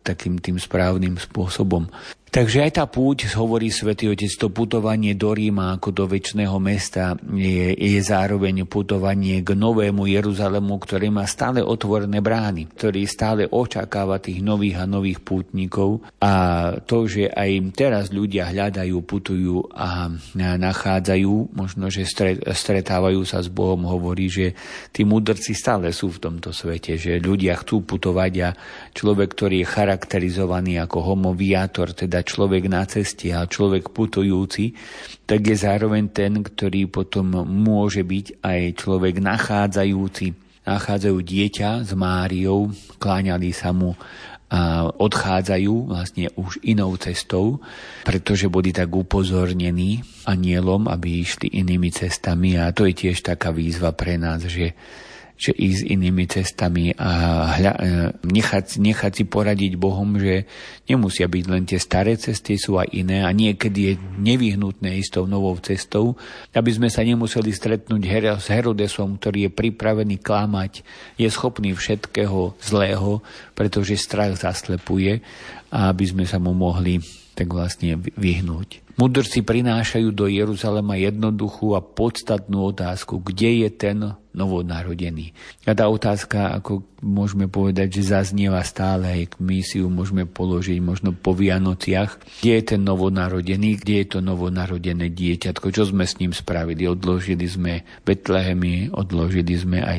takým tým správnym spôsobom. Takže aj tá púť, hovorí Svätý Otec, to putovanie do Ríma ako do večného mesta je zároveň putovanie k novému Jeruzalému, ktorý má stále otvorené brány, ktorý stále očakáva tých nových a nových pútnikov. A to, že aj teraz ľudia hľadajú, putujú a nachádzajú, možno, že stretávajú sa s Bohom, hovorí, že tí mudrci stále sú v tomto svete, že ľudia chcú putovať a človek, ktorý je charakterizovaný ako homo viator, teda človek na ceste a človek putujúci, tak je zároveň ten, ktorý potom môže byť aj človek nachádzajú dieťa s Máriou, kláňali sa mu a odchádzajú vlastne už inou cestou, pretože boli tak upozornení anjelom, aby išli inými cestami, a to je tiež taká výzva pre nás, že ísť inými cestami a nechať si poradiť Bohom, že nemusia byť len tie staré cesty, sú aj iné a niekedy je nevyhnutné ísť tou novou cestou, aby sme sa nemuseli stretnúť s Herodesom, ktorý je pripravený klamať, je schopný všetkého zlého, pretože strach zaslepuje, a aby sme sa mu mohli tak vlastne vyhnúť. Mudrci prinášajú do Jeruzalema jednoduchú a podstatnú otázku, kde je ten novonarodený. A tá otázka, ako môžeme povedať, že zaznieva stále, aj my si ju môžeme položiť možno po Vianociach. Kde je ten novonarodený, kde je to novonarodené dieťatko, čo sme s ním spravili? Odložili sme Betlehemy, odložili sme aj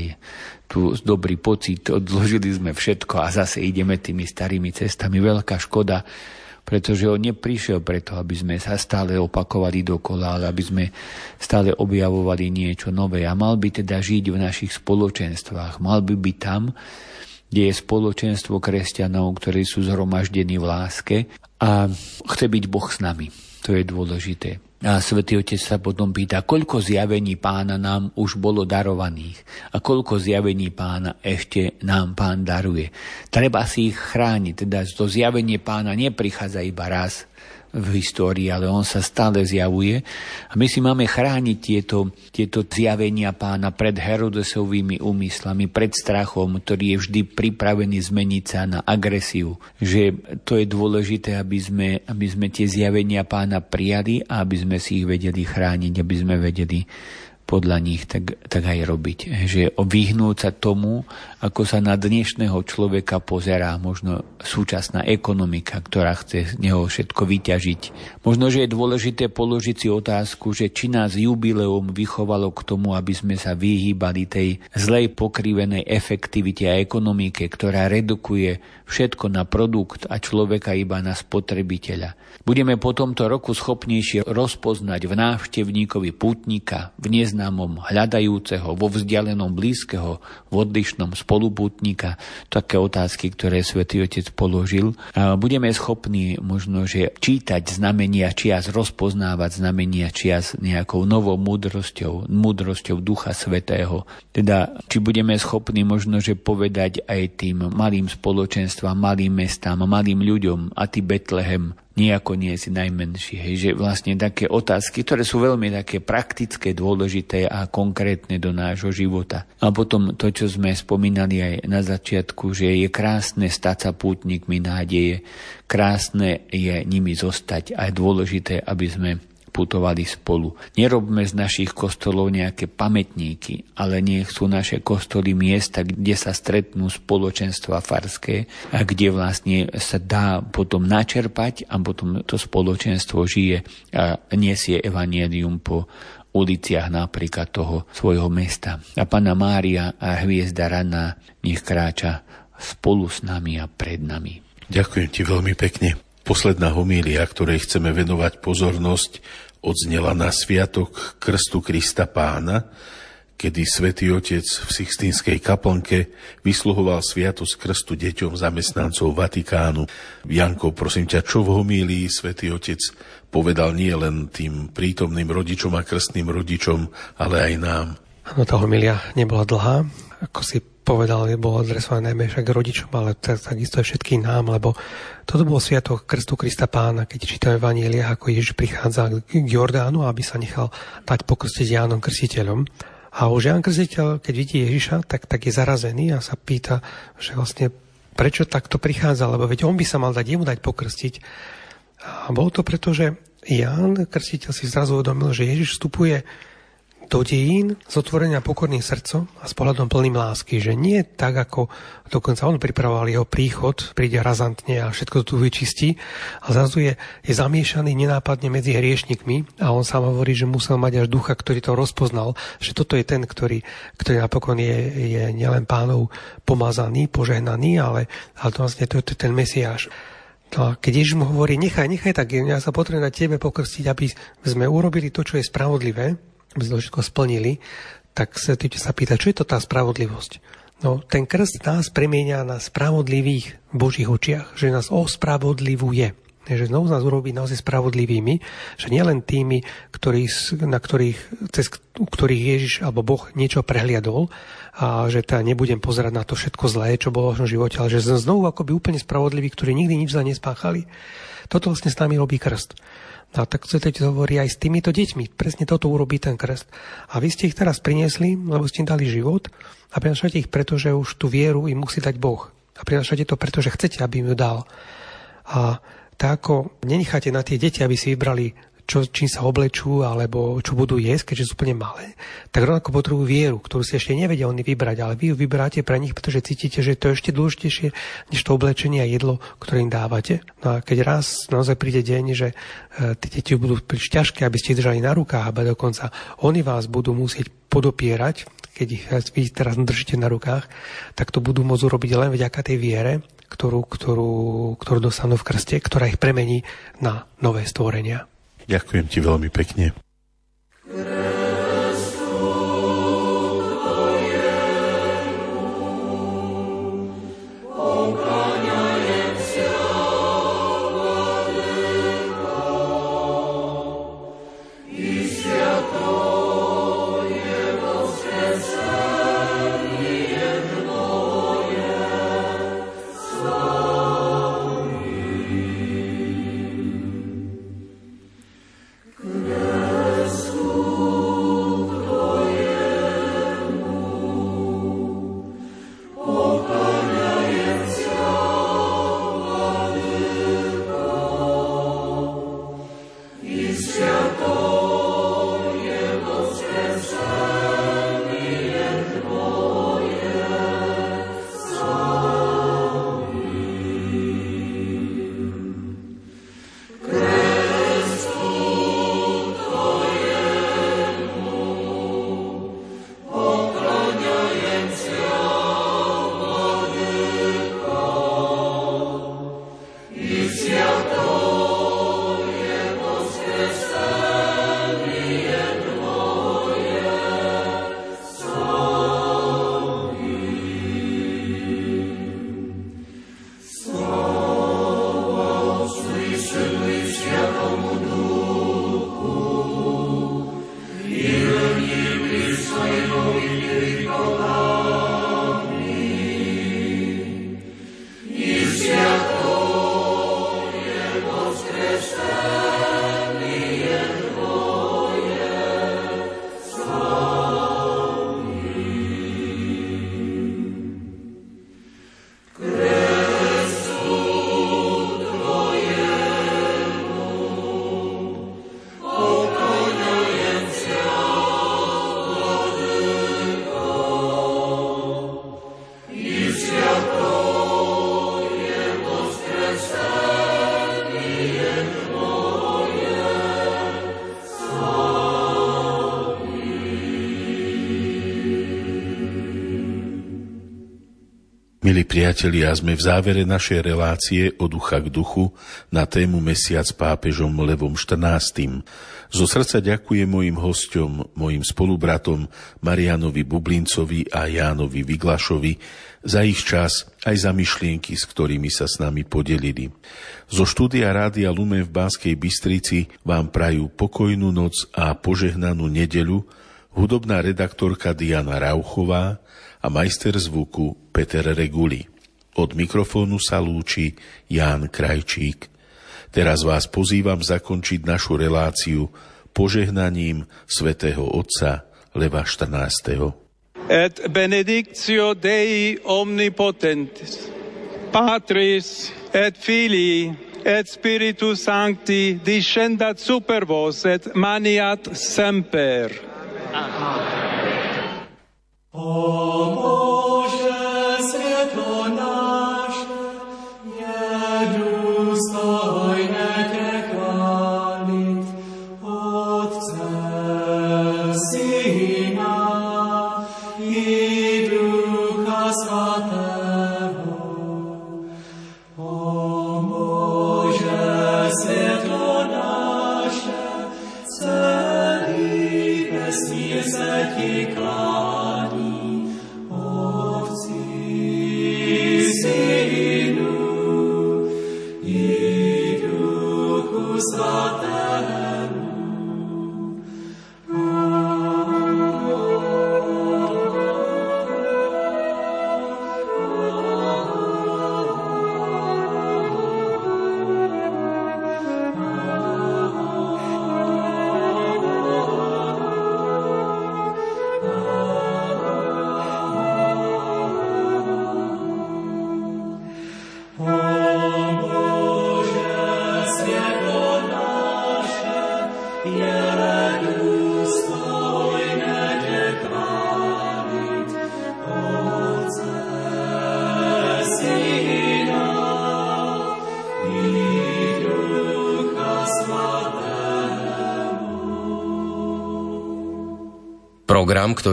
tu dobrý pocit, odložili sme všetko a zase ideme tými starými cestami. Veľká škoda, pretože on neprišiel preto, aby sme sa stále opakovali dokola, ale aby sme stále objavovali niečo nové. A mal by teda žiť v našich spoločenstvách. Mal by byť tam, kde je spoločenstvo kresťanov, ktorí sú zhromaždení v láske, a chce byť Boh s nami. To je dôležité. A Svätý Otec sa potom pýta, koľko zjavení Pána nám už bolo darovaných a koľko zjavení Pána ešte nám Pán daruje. Treba si ich chrániť, teda to zjavenie Pána neprichádza iba raz v histórii, ale on sa stále zjavuje a my si máme chrániť tieto zjavenia Pána pred Herodesovými úmyslami, pred strachom, ktorý je vždy pripravený zmeniť sa na agresiu. Že to je dôležité, aby sme tie zjavenia Pána prijali a aby sme si ich vedeli chrániť, aby sme vedeli podľa nich tak aj robiť. Že vyhnúť sa tomu, ako sa na dnešného človeka pozerá možno súčasná ekonomika, ktorá chce z neho všetko vyťažiť. Možno, že je dôležité položiť si otázku, že či nás jubileum vychovalo k tomu, aby sme sa vyhýbali tej zlej pokrivenej efektivite a ekonomike, ktorá redukuje všetko na produkt a človeka iba na spotrebiteľa. Budeme po tomto roku schopnejšie rozpoznať v návštevníkovi pútnika, v neznámom hľadajúceho, vo vzdialenom blízkeho, v odlišnom spolupútnika. Také otázky, ktoré Svätý Otec položil. A budeme schopní možno, že čítať znamenia čias, rozpoznávať znamenia čias nejakou novou múdrosťou Ducha Svätého. Teda, či budeme schopní možno, že povedať aj tým malým spoločenstvám, malým mestám, malým ľuďom, a ty Betlehem, nejako nie si najmenší. Že vlastne také otázky, ktoré sú veľmi také praktické, dôležité a konkrétne do nášho života. A potom to, čo sme spomínali aj na začiatku, že je krásne stať sa pútnikmi nádeje, krásne je nimi zostať a je dôležité, aby sme putovali spolu. Nerobme z našich kostolov nejaké pamätníky, ale nech sú naše kostoly miesta, kde sa stretnú spoločenstva farské a kde vlastne sa dá potom načerpať a potom to spoločenstvo žije a nesie evanjelium po uliciach napríklad toho svojho mesta. A Panna Mária a hviezda ranná nech kráča spolu s nami a pred nami. Ďakujem ti veľmi pekne. Posledná homília, ktorej chceme venovať pozornosť, odznela na sviatok Krstu Krista Pána, kedy Svätý Otec v Sixtínskej kaplnke vysluhoval sviatosť krstu deťom zamestnancov Vatikánu. Janko, prosím ťa, čo v homílii Svätý Otec povedal nie len tým prítomným rodičom a krstným rodičom, ale aj nám? Áno, tá homília nebola dlhá, ako si povedal, bolo adresované najmä však rodičom, ale takisto aj všetkým nám, lebo toto bol sviatok Krstu Krista Pána, keď čítame v Evanjeliách, ako Ježiš prichádza k Jordánu, aby sa nechal dať pokrstiť Jánom Krstiteľom. A už Ján Krstiteľ, keď vidí Ježiša, tak je zarazený a sa pýta, že vlastne prečo takto prichádza, lebo veď on by sa mal jemu dať pokrstiť. A bolo to preto, že Ján Krstiteľ si zrazu uvedomil, že Ježiš vstupuje do dejín s otvorením a pokorným srdcom a s pohľadom plným lásky, že nie tak, ako dokonca on pripravoval jeho príchod, príde razantne a všetko tu vyčistí, a zrazu je zamiešaný nenápadne medzi hriešnikmi a on sám hovorí, že musel mať až ducha, ktorý to rozpoznal, že toto je ten, ktorý napokon je nielen Pánov pomazaný, požehnaný, ale to vlastne to je ten Mesiáš. No a keď Ježiš mu hovorí, nechaj tak, ja sa potrebujem na tebe pokrstiť, aby sme urobili to, čo je spravodlivé, aby sme to všetko splnili, tak sa pýta, čo je to tá spravodlivosť? No, ten krst nás premieňa na spravodlivých v Božích očiach, že nás ospravodlivuje. Že znovu nás urobí naozaj spravodlivými, že nielen tými, u ktorých Ježiš alebo Boh niečo prehliadol, a že nebudem pozerať na to všetko zlé, čo bolo v živote, ale že znovu akoby úplne spravodliví, ktorí nikdy nič zlé nespáchali. Toto vlastne s nami robí krst. A tak sa teď hovorí aj s týmito deťmi. Presne toto urobí ten krst. A vy ste ich teraz priniesli, lebo ste im dali život, a prinášate ich preto, že už tú vieru im musí dať Boh. A prinášate to preto, že chcete, aby im ju dal. A tak ako nenecháte na tie deti, aby si vybrali, čím sa oblečú, alebo čo budú jesť, keďže sú úplne malé, tak rovnako potrebujú vieru, ktorú si ešte nevedia oni vybrať, ale vy ju vyberáte pre nich, pretože cítite, že to je ešte dôležitejšie než to oblečenie a jedlo, ktoré im dávate. No a keď raz naozaj príde deň, že tie deti budú príliš ťažké, aby ste ich držali na rukách, a dokonca oni vás budú musieť podopierať, keď ich vy teraz držíte na rukách, tak to budú môcť urobiť len vďaka tej viere, ktorú dostanú v krste, ktorá ich premení na nové stvorenia. Ďakujem ti veľmi pekne. Milí priatelia, sme v závere našej relácie od ducha k duchu na tému Mesiac s pápežom Levom XIV. Zo srdca ďakujem mojim hosťom, mojim spolubratom Marianovi Bublincovi a Jánovi Viglašovi za ich čas aj za myšlienky, s ktorými sa s nami podelili. Zo štúdia Rádia Lumen v Banskej Bystrici vám prajú pokojnú noc a požehnanú nedeľu hudobná redaktorka Diana Rauchová a majster zvuku Peter Reguli. Od mikrofónu sa lúči Ján Krajčík. Teraz vás pozývam zakončiť našu reláciu požehnaním svätého Otca Leva XIV. Et benedictio Dei omnipotentis, Patris et Filii et Spiritus Sancti discendat super vos et maniat semper. Program, ktorý